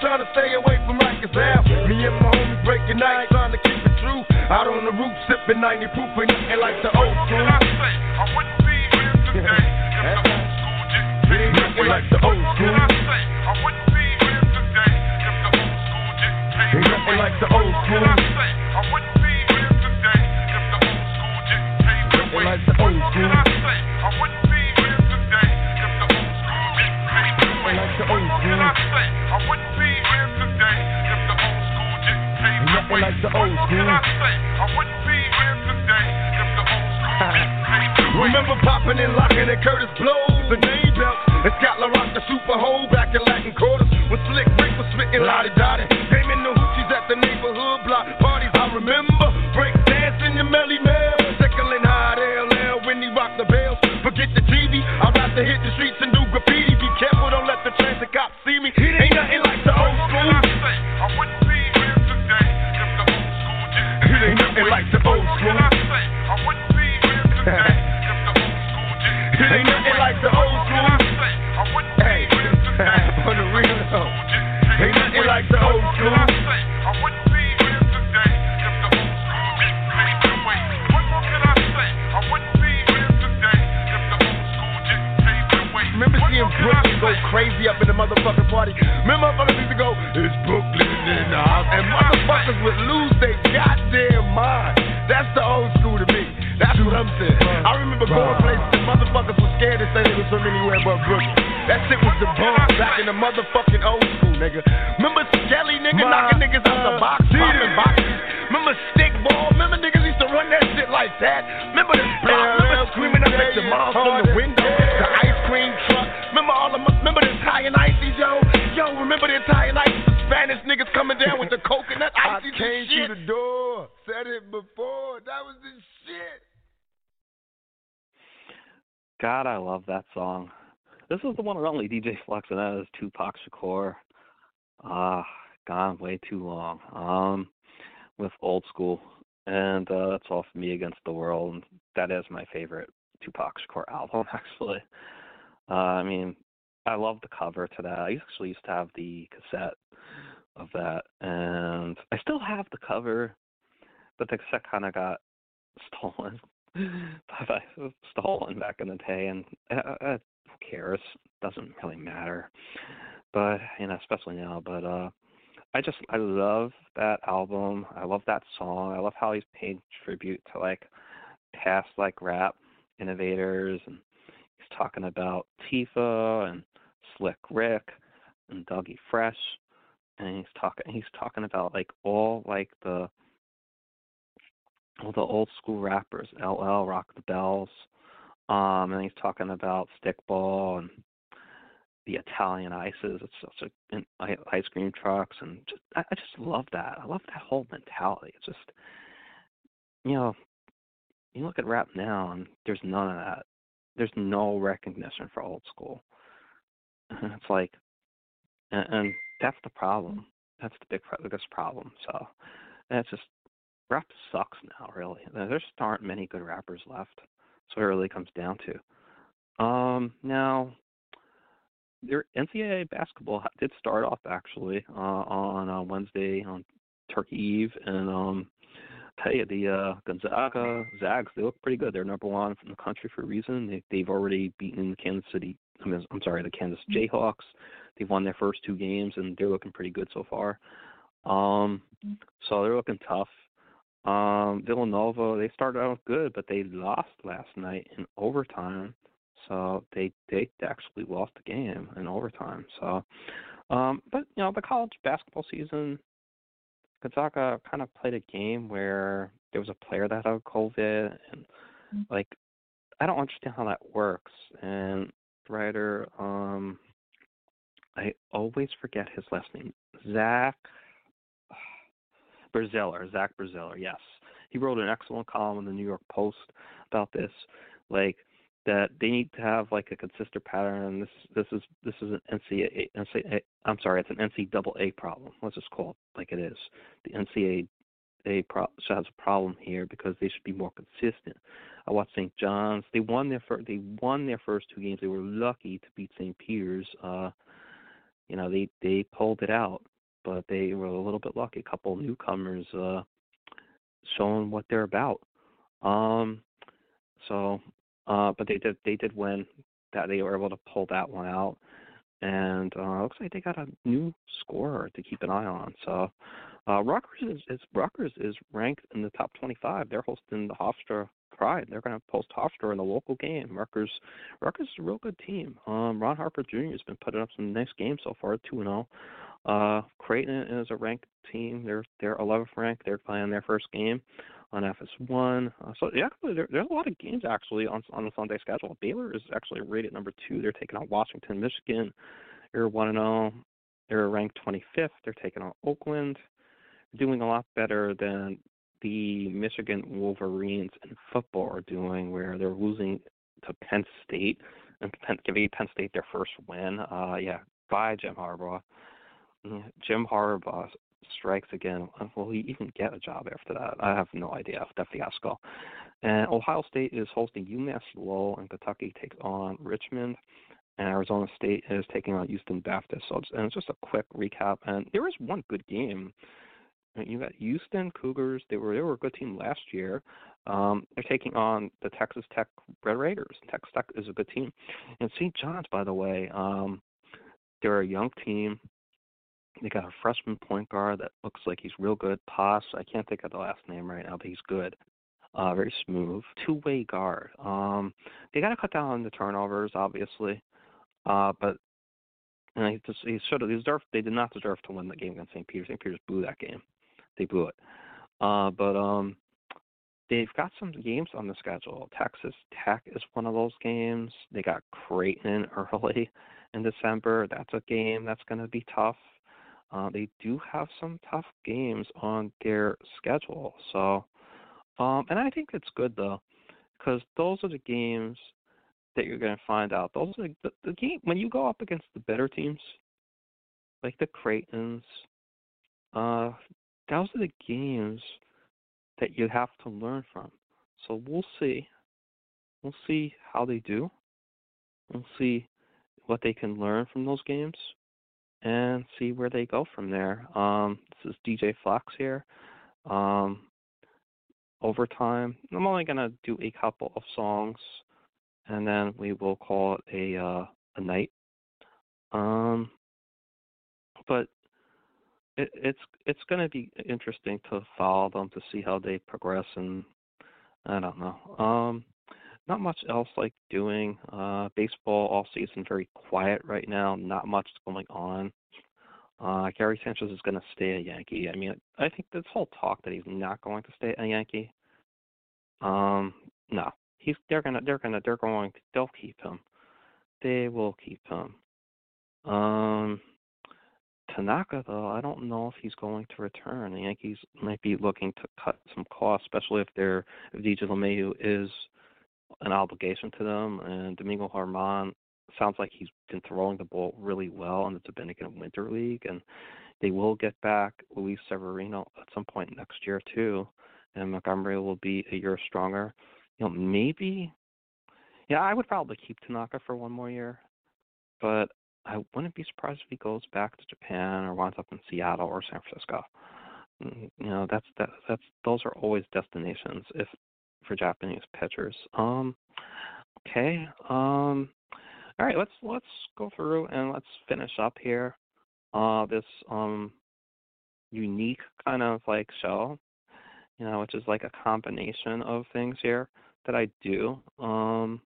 trying to stay away from Rikers Ave. Me and my homies breaking nights, trying to keep it true. Out on the roof, sipping ninety proof, ain't nothing like the old school. I say, I wouldn't be here today if the old school didn't pave the way. Like the old school. I say, I wouldn't be here today if the old school didn't pave the way. Nothing like the old school. I say, I wouldn't be here today if the old school didn't pave the way. Like the old school. I say, I wouldn't be here today if the old school didn't pave the way. Like the old school. I say, I wouldn't be here today if the old school didn't pave the way. Like the old school. I say, I wouldn't be here today if the old school didn't pave the way. Remember popping and locking and Curtis blows the name belt. And Scott LaRock the super hole back in Latin quarters. When Slick Rick was spitting lottie dottie. Gaming the hoochies at the neighborhood block parties. I remember break dancing the Melly Mel. Tickling high L L when he rocked the bells. Forget the T V, I'd rather hit the streets and do graffiti. Be careful, don't let the transit cops see me. Ain't nothing like the old school. I say, I wouldn't be here today if the old school didn't pave the way. It ain't nothing like the old school. I say, I wouldn't be here today if the old school didn't pave the way. It ain't nothing like the old school. I say, I wouldn't be here today on the real though. Ain't nothing like the old school. I say, I wouldn't be here today if the old school didn't pave the way. What more can I say? I wouldn't be here today if the old school didn't pave the way. Remember seeing Brooklyn go crazy up in the motherfucking party? Remember motherfuckers used to go, it's Brooklyn in the house. And motherfuckers would lose their goddamn mind. That's the old school to me. That's what I'm saying. I remember going places and motherfuckers were scared to say they was from anywhere but Brooklyn. That shit was the bomb back in the motherfucking old school, nigga. Remember Skelly, nigga, knocking niggas out the box, popping boxes. Remember Stickball? Remember niggas used to run that shit like that? Remember the block? Remember screaming up at your mom from the window? The ice cream truck? Remember all of them? Remember the Italian ices, yo? Yo, remember the Italian ices? The Spanish niggas coming down with the coconut ices and shit? I came through the door, said it before. That was the shit. God, I love that song. This is the one and only D J Flex, and that is Tupac Shakur. Ah, uh, gone way too long. Um, with Old School, and uh, that's All For Me Against the World. And that is my favorite Tupac Shakur album, actually. Uh, I mean, I love the cover to that. I actually used to have the cassette of that, and I still have the cover, but the cassette kind of got stolen. stolen back in the day, and uh, uh, who cares? Doesn't really matter. But you know, especially now. But uh, I just I love that album. I love that song. I love how he's paid tribute to like past like rap innovators, and he's talking about Tifa and Slick Rick and Dougie Fresh, and he's talking he's talking about like all like the all the old school rappers, L L, Rock the Bells, um, and he's talking about Stickball and the Italian ices. It's such a and ice cream trucks, and just, I, I just love that. I love that whole mentality. It's just, you know, you look at rap now, and there's none of that. There's no recognition for old school. And it's like, and, and that's the problem. That's the big, biggest problem. So, and it's just. Rap sucks now, really. There just aren't many good rappers left. That's what it really comes down to. Um, now, their N C double A basketball did start off, actually, uh, on uh, Wednesday on Turkey Eve. And um, I tell you, the uh, Gonzaga Zags, they look pretty good. They're number one in the country for a reason. They, they've already beaten the Kansas City, I mean, I'm sorry, the Kansas Jayhawks. They've won their first two games, and they're looking pretty good so far. Um, so they're looking tough. Um, Villanova, they started out good, but they lost last night in overtime. So they they actually lost the game in overtime. So, um, but you know, the college basketball season, Gonzaga kind of played a game where there was a player that had COVID, and like I don't understand how that works. And the writer, um, I always forget his last name, Zach. Berzeller, Zach Berzeller, yes. He wrote an excellent column in the New York Post about this, like that they need to have like a consistent pattern. This this is this is an N C double A. I'm sorry, it's an N C double A problem. Let's just call it like it is. The N C double A pro- has a problem here because they should be more consistent. I watched Saint John's. They won their fir- they won their first two games. They were lucky to beat Saint Peter's. Uh, you know, they they pulled it out. but they were a little bit lucky. A couple newcomers uh, showing what they're about. Um, so, uh, but they did they did win. That they were able to pull that one out, and uh, looks like they got a new scorer to keep an eye on. So, uh, Rutgers is, is Rutgers is ranked in the top twenty-five. They're hosting the Hofstra Pride. They're going to post Hofstra in the local game. Rutgers, Rutgers is a real good team. Um, Ron Harper Junior has been putting up some nice games so far, two and zero. Uh, Creighton is a ranked team. They're they're eleventh ranked. They're playing their first game on F S one. Uh, so yeah, there, there's a lot of games actually on on the Sunday schedule. Baylor is actually rated number two. They're taking on Washington, Michigan. They're one and zero. They're ranked twenty-fifth. They're taking on Oakland. They're doing a lot better than the Michigan Wolverines in football are doing, where they're losing to Penn State and Penn, giving Penn State their first win. Uh, yeah, bye Jim Harbaugh. Jim Harbaugh strikes again. Will he even get a job after that? I have no idea. That fiasco. And Ohio State is hosting UMass Lowell, and Kentucky takes on Richmond. And Arizona State is taking on Houston Baptist. So it's, and it's just a quick recap. And there is one good game. You got Houston Cougars. They were they were a good team last year. Um, they're taking on the Texas Tech Red Raiders. Texas Tech is a good team. And Saint John's, by the way, um, they're a young team. They got a freshman point guard that looks like he's real good. Poss. I can't think of the last name right now, but he's good. Uh, very smooth. Two-way guard. Um, they got to cut down on the turnovers, obviously. Uh, but and he, just, he should have. They deserved. They did not deserve to win the game against Saint Peter's. Saint Peter's blew that game. They blew it. Uh, but um, they've got some games on the schedule. Texas Tech is one of those games. They got Creighton early in December. That's a game that's going to be tough. Uh, they do have some tough games on their schedule. So, um, and I think it's good though, because those are the games that you're going to find out. Those are the, the game when you go up against the better teams, like the Creightons. Uh, those are the games that you have to learn from. So we'll see. We'll see how they do. We'll see what they can learn from those games, and see where they go from there. Um, this is D J Flex here. Um, overtime. I'm only gonna do a couple of songs, and then we will call it a uh, a night. Um, but it, it's it's gonna be interesting to follow them to see how they progress, and I don't know. Um, not much else like doing. Uh, baseball all season very quiet right now. Not much going on. Uh, Gary Sanchez is going to stay a Yankee. I mean, I think this whole talk that he's not going to stay a Yankee. Um, no, he's. They're gonna. They're gonna. They're going. To, they'll keep him. They will keep him. Um, Tanaka though, I don't know if he's going to return. The Yankees might be looking to cut some costs, especially if they're if D J LeMahieu is an obligation to them, and Domingo Germán sounds like he's been throwing the ball really well in the Dominican Winter League, and they will get back Luis Severino at some point next year too, and Montgomery will be a year stronger. You know, maybe, yeah, I would probably keep Tanaka for one more year, but I wouldn't be surprised if he goes back to Japan or winds up in Seattle or San Francisco. You know, that's that, that's those are always destinations if for Japanese pitchers. Um, okay. Um, all right. Let's let's go through and let's finish up here. Uh, this um unique kind of like show, you know, which is like a combination of things here that I do. Um,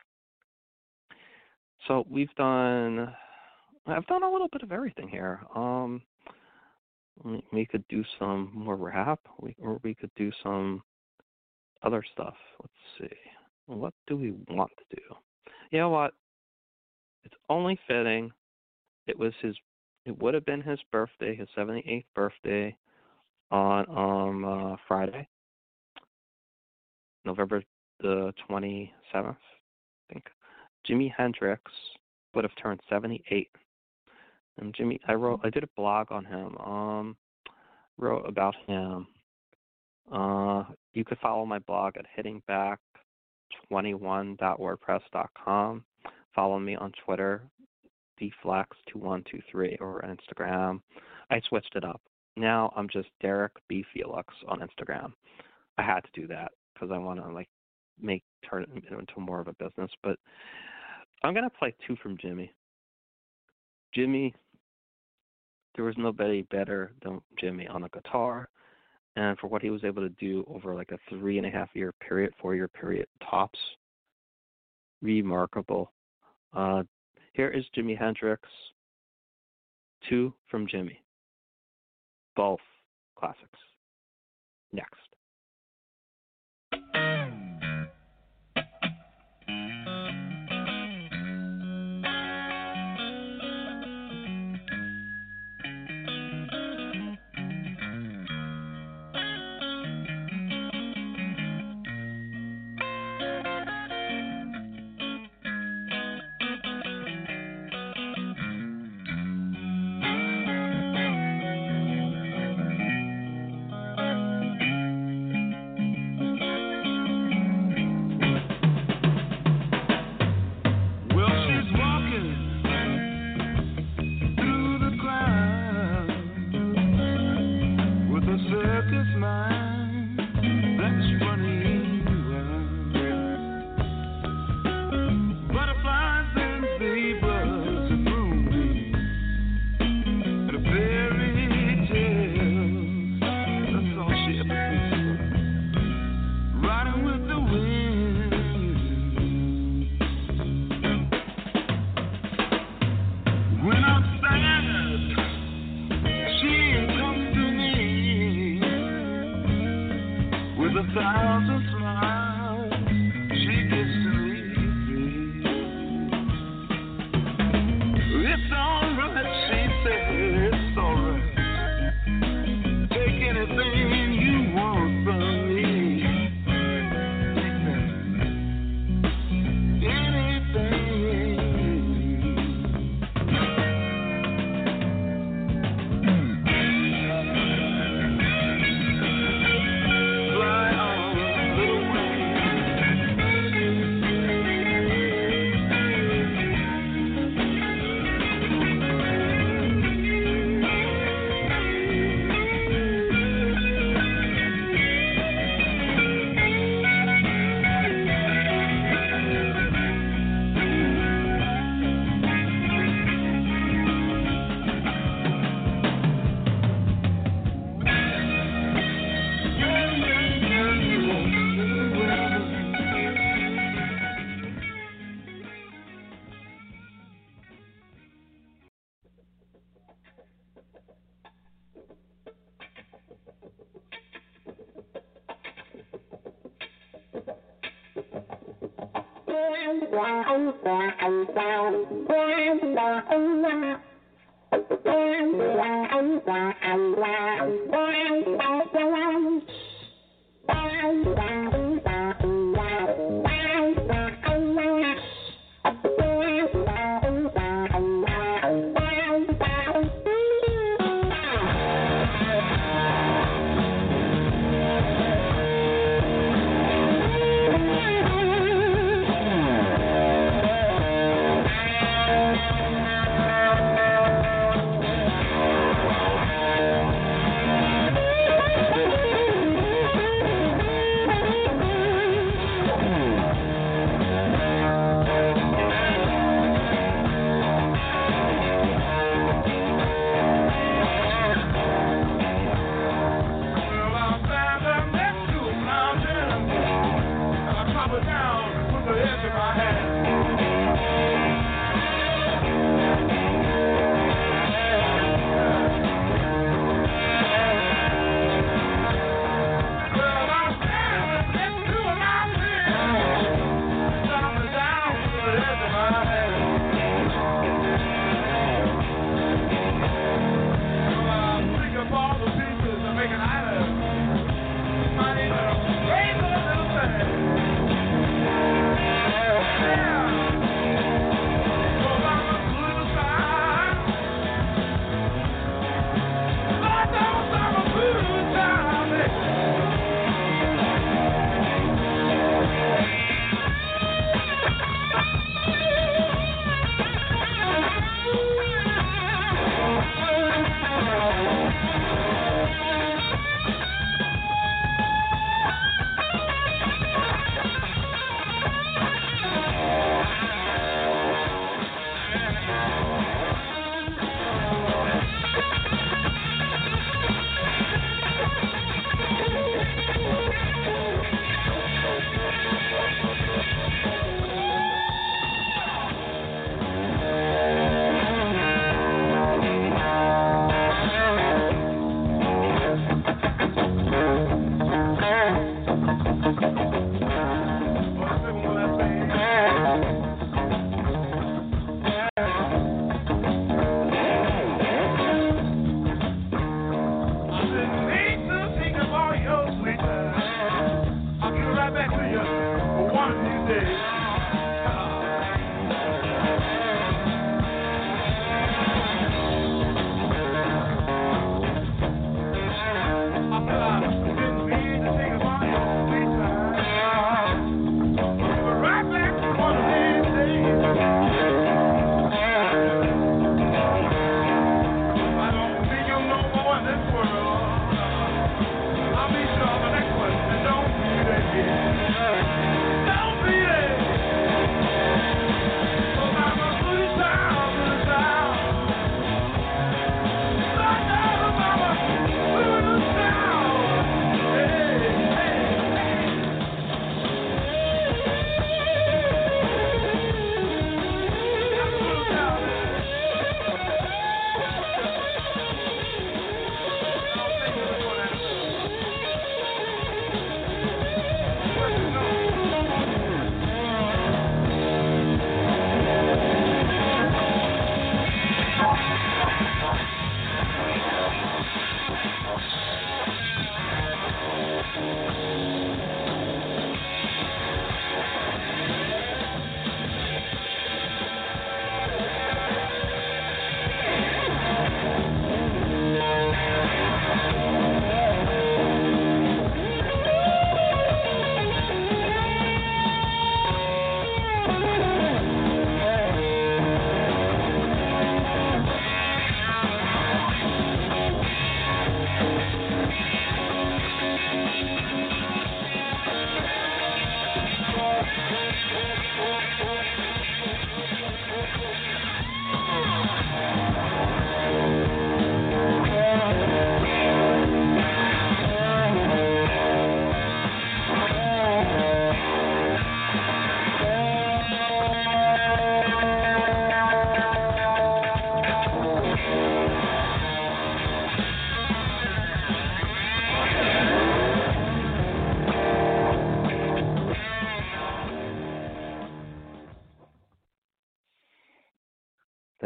so we've done. I've done a little bit of everything here. Um, we, we could do some more rap, we, or we could do some other stuff. Let's see. What do we want to do? You know what? It's only fitting. It was his. It would have been his birthday, his seventy-eighth birthday, on um uh, Friday, November the twenty-seventh, I think. Jimi Hendrix would have turned seventy-eight. And Jimmy, I wrote, I did a blog on him. Um, wrote about him. Uh, you could follow my blog at hitting back twenty-one dot wordpress dot com. Follow me on Twitter, d flex two one two three, or Instagram, I switched it up. Now I'm just Derek B. Felix on Instagram. I had to do that because I want to like make turn it into more of a business. But I'm gonna play two from Jimmy. Jimmy, there was nobody better than Jimmy on the guitar, and for what he was able to do over like a three and a half year period, four year period tops, remarkable. Uh, here is Jimi Hendrix. Two from Jimmy. Both classics. Next. Thank you.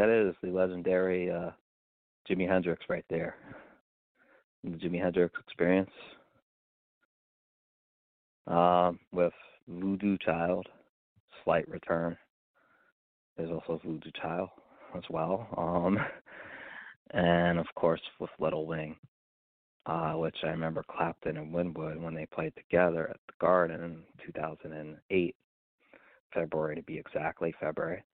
that is the legendary uh, Jimi Hendrix right there. The Jimi Hendrix Experience um, with Voodoo Child, Slight Return. There's also Voodoo Child as well. Um, and, of course, with Little Wing, uh, which I remember Clapton and Winwood when they played together at the Garden in two thousand eight, February to be exactly, February.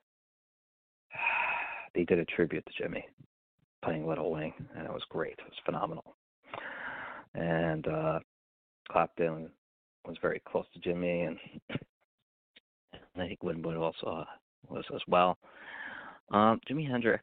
They did a tribute to Jimmy playing Little Wing, and it was great. It was phenomenal. And uh, Clapton was very close to Jimmy, and I think Winwood also uh, was as well. Um, Jimi Hendrix,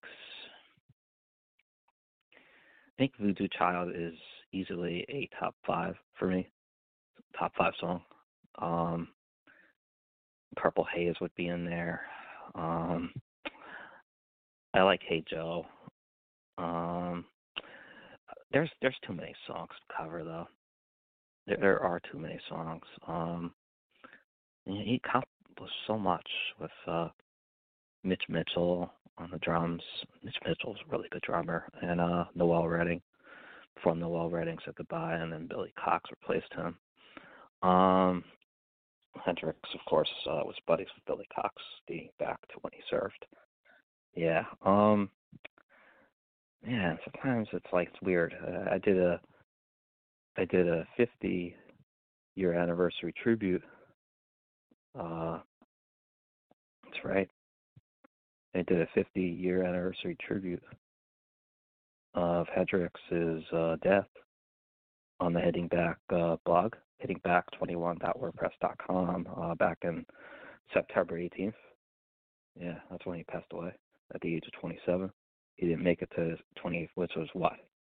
I think Voodoo Child is easily a top five for me, top five song. Um, Purple Haze would be in there. Um, I like Hey Joe. Um, there's there's too many songs to cover though. There, there are too many songs. Um, he accomplished so much with uh, Mitch Mitchell on the drums. Mitch Mitchell's a really good drummer, and uh, Noel Redding. Before Noel Redding said goodbye, and then Billy Cox replaced him. Um, Hendrix, of course, uh, was buddies with Billy Cox dating back to when he served. Yeah. Um, yeah. Sometimes it's like it's weird. Uh, I did a, I did a fifty year anniversary tribute. Uh, that's right. I did a fifty year anniversary tribute of Hendrix's uh, death on the Heading Back uh, blog, heading back twenty-one dot wordpress dot com, uh, back in September eighteenth. Yeah, that's when he passed away at the age of twenty-seven. He didn't make it to his twenty-eighth, which was what?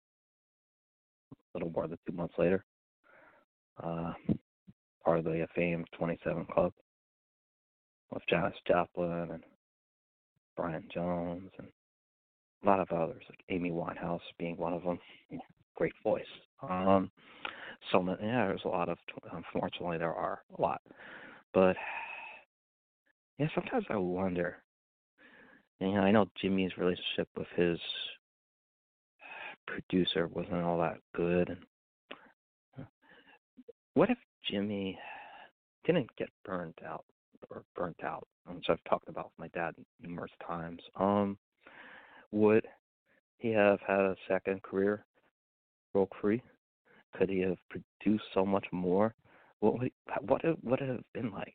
A little more than two months later. Uh, part of the famed twenty-seven Club with Janis Joplin and Brian Jones and a lot of others, like Amy Winehouse being one of them. Yeah, great voice. Um, so, yeah, there's a lot of, unfortunately, there are a lot. But, yeah, sometimes I wonder, you know, I know Jimmy's relationship with his producer wasn't all that good. And what if Jimmy didn't get burned out or burnt out, which I've talked about with my dad numerous times? Um, would he have had a second career, broke free? Could he have produced so much more? What would, what would it have been like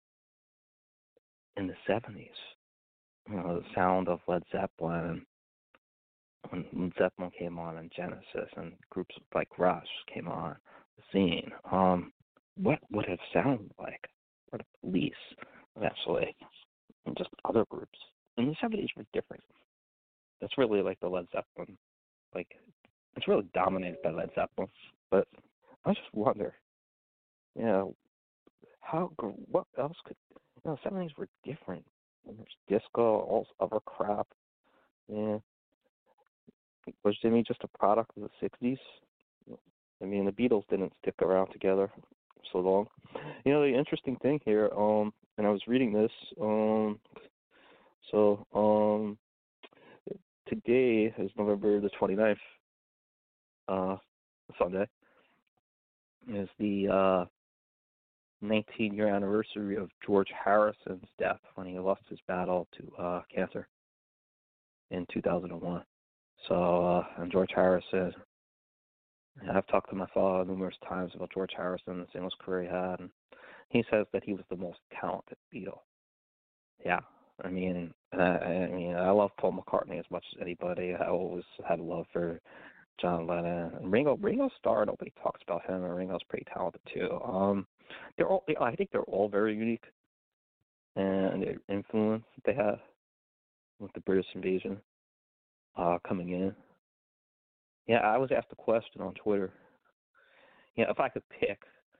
in the seventies? You know, the sound of Led Zeppelin, when Led Zeppelin came on, and Genesis, and groups like Rush came on the scene. Um, what would it have sounded like? Or the Police, eventually, and just other groups. And the seventies were different. That's really like the Led Zeppelin, like, it's really dominated by Led Zeppelin. But I just wonder, you know, how, what else could, you know, seventies were different. And there's disco, all this other crap. Yeah. Was Jimmy just a product of the sixties? I mean, the Beatles didn't stick around together so long. You know, the interesting thing here, um, and I was reading this, um, so, um, today is November the twenty-ninth, uh, Sunday, is the uh, nineteen-year anniversary of George Harrison's death when he lost his battle to uh, cancer in two thousand one. So, uh, and George Harrison, I've talked to my father numerous times about George Harrison, the singles career he had, and he says that he was the most talented Beatle. Yeah, I mean, I, I mean, I love Paul McCartney as much as anybody. I always had love for John Lennon and Ringo. Ringo Starr, nobody talks about him, and Ringo's pretty talented too. Um, they're all, I think they're all very unique, and the influence that they have with the British invasion uh, coming in. Yeah, I was asked a question on Twitter. Yeah, if I could pick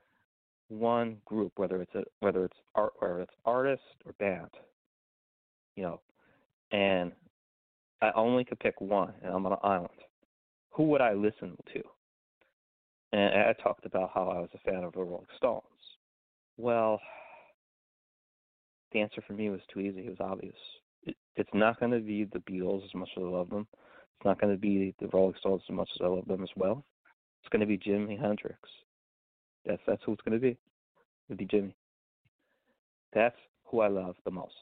one group, whether it's a whether it's art, whether it's artist or band, you know, and I only could pick one, and I'm on an island, who would I listen to? And I talked about how I was a fan of the Rolling Stones. Well, the answer for me was too easy. It was obvious. it, it's not going to be the Beatles as much as I love them. It's not going to be the Rolling Stones as much as I love them as well. It's going to be Jimi Hendrix. That's that's who it's going to be. It'll be Jimmy. That's who I love the most.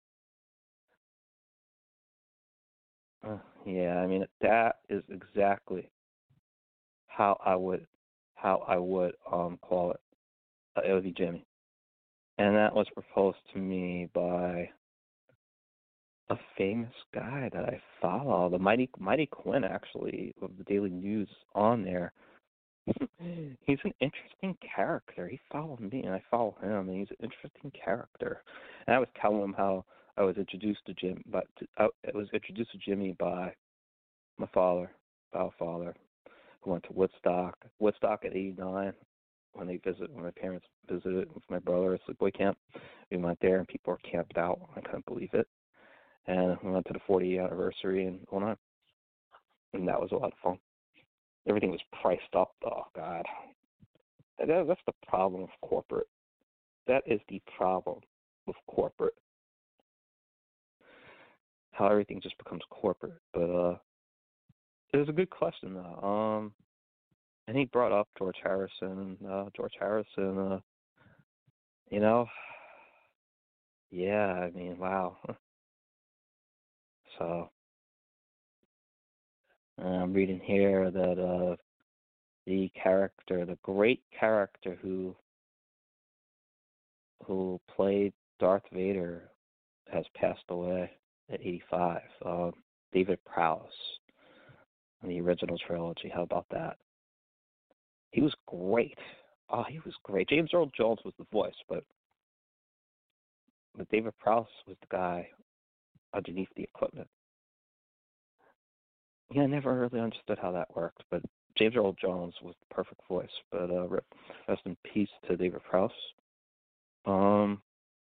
Uh, yeah, I mean that is exactly how I would how I would um call it. Uh, it would be Jimmy, and that was proposed to me by a famous guy that I follow, the Mighty Mighty Quinn, actually, of the Daily News on there. He's an interesting character. He followed me, and I follow him, and he's an interesting character. And I was telling him how I was introduced to Jim, but I was introduced to Jimmy by my father, our father, who went to Woodstock, Woodstock at eighty-nine. When they visit, when my parents visited with my brother at sleepaway camp, we went there, and people were camped out. I couldn't believe it. And we went to the fortieth anniversary in oh nine, and that was a lot of fun. Everything was priced up. Oh, God. That, that's the problem with corporate. That is the problem with corporate. How everything just becomes corporate. But uh, it was a good question, though. Um, and he brought up George Harrison. Uh, George Harrison, uh, you know, yeah, I mean, wow. So, I'm reading here that uh, the character, the great character who who played Darth Vader, has passed away at eighty-five. Um, David Prowse, in the original trilogy. How about that? He was great. Oh, he was great. James Earl Jones was the voice, but but David Prowse was the guy underneath the equipment. Yeah, I never really understood how that worked, but James Earl Jones was the perfect voice. But uh, rest in peace to David Prowse. Um,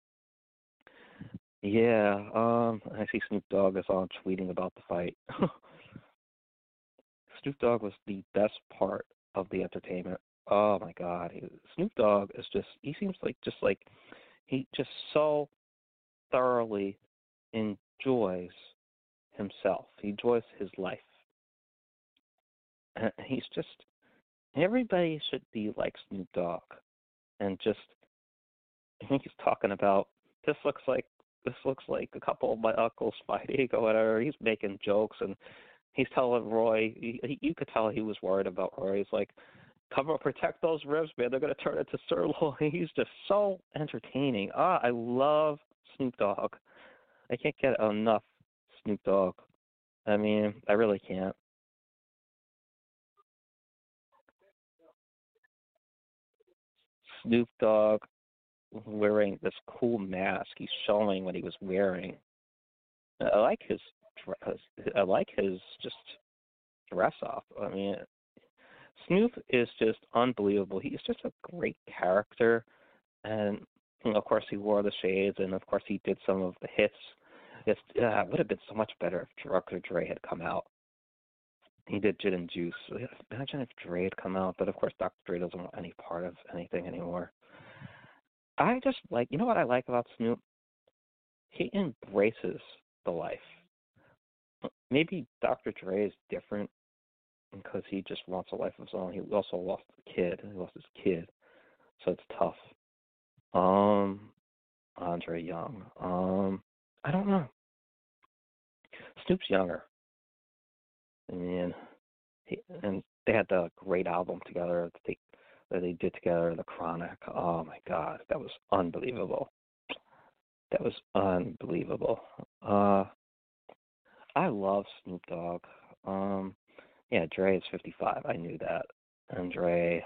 yeah, um, I see Snoop Dogg is on tweeting about the fight. Snoop Dogg was the best part of the entertainment. Oh my God, he, Snoop Dogg is just, he seems like just like, he just so thoroughly enjoys himself. He enjoys his life. And he's just, everybody should be like Snoop Dogg. And just, I think he's talking about, this looks like, this looks like a couple of my uncles fighting or whatever. He's making jokes, and he's telling Roy, he, you could tell he was worried about Roy. He's like, cover, protect those ribs, man. They're going to turn into sirloin. He's just so entertaining. Ah, I love Snoop Dogg. I can't get enough Snoop Dogg. I mean, I really can't. Snoop Dogg wearing this cool mask. He's showing what he was wearing. I like his dress. I like his just dress up. I mean, Snoop is just unbelievable. He's just a great character, and you know, of course he wore the shades, and of course he did some of the hits. It's, uh, it would have been so much better if Doctor Dre had come out. He did Gin and Juice. Imagine if Dre had come out, but of course Doctor Dre doesn't want any part of anything anymore. I just like, you know what I like about Snoop? He embraces the life. Maybe Doctor Dre is different because he just wants a life of his own. He also lost a kid. He lost his kid, so it's tough. Um, Andre Young. Um, I don't know. Snoop's younger. I mean, he, and they had the great album together that they, that they did together, The Chronic. Oh, my God. That was unbelievable. That was unbelievable. Uh, I love Snoop Dogg. Um, yeah, Dre is fifty-five. I knew that. And Dre,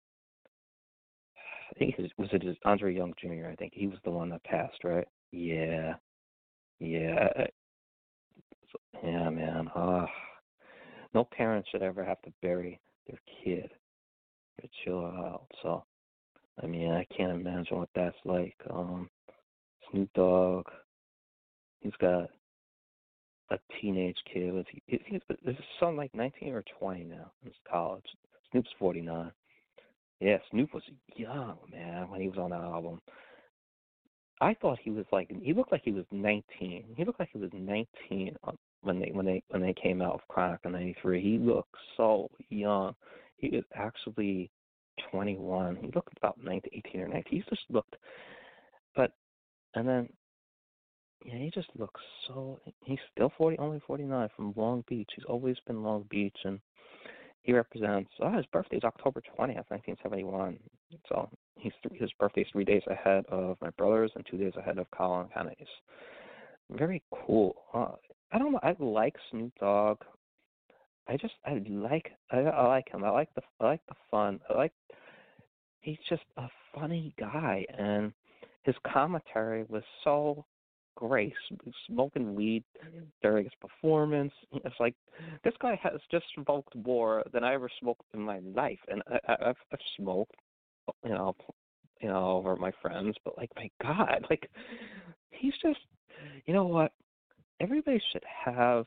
I think his, was it his Andre Young Junior I think he was the one that passed, right? Yeah. Yeah. Yeah, man. Uh, no parent should ever have to bury their kid, their child. So, I mean, I can't imagine what that's like. Um, Snoop Dogg, he's got a teenage kid. Was he, is, is his son like nineteen or twenty now in college? Snoop's forty-nine. Yeah, Snoop was young, man, when he was on that album. I thought he was like he looked like he was nineteen. He looked like he was nineteen when they when they when they came out of Chronic in ninety-three. He looked so young. He was actually twenty-one. He looked about nineteen, eighteen or nineteen. He just looked, but and then yeah, he just looks so. He's still forty, only forty-nine, from Long Beach. He's always been Long Beach, and he represents. Oh, his birthday is October twentieth, nineteen seventy-one. So he's th- his birthday's three days ahead of my brother's and two days ahead of Colin Kennedy's. Very cool. Uh, I don't know. I like Snoop Dogg. I just I like I, I like him. I like the I like the fun. I like. He's just a funny guy, and his commentary was so great. Smoking weed during his performance. It's like, this guy has just smoked more than I ever smoked in my life, and I, I, I've, I've smoked, you know, you know, over my friends, but like, my God, like, he's just, you know what? Everybody should have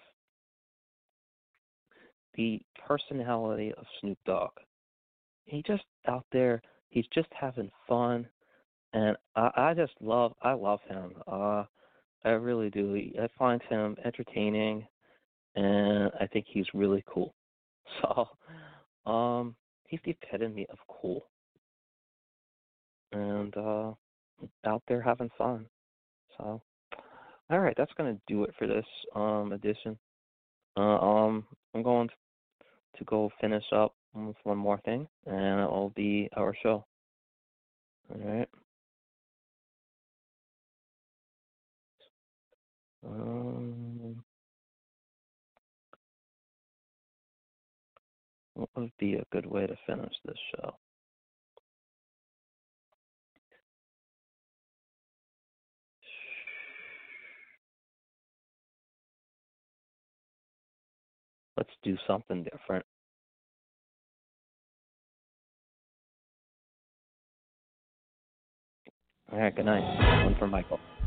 the personality of Snoop Dogg. He just out there. He's just having fun, and I, I just love. I love him. Uh, I really do. I find him entertaining, and I think he's really cool. So, um, he's the epitome of cool, and uh, out there having fun. So, all right, that's gonna do it for this um edition. Uh, um, I'm going to go finish up with one more thing, and it'll be our show. All right. Um, what would be a good way to finish this show? Let's do something different. All right, good night. One for Michael.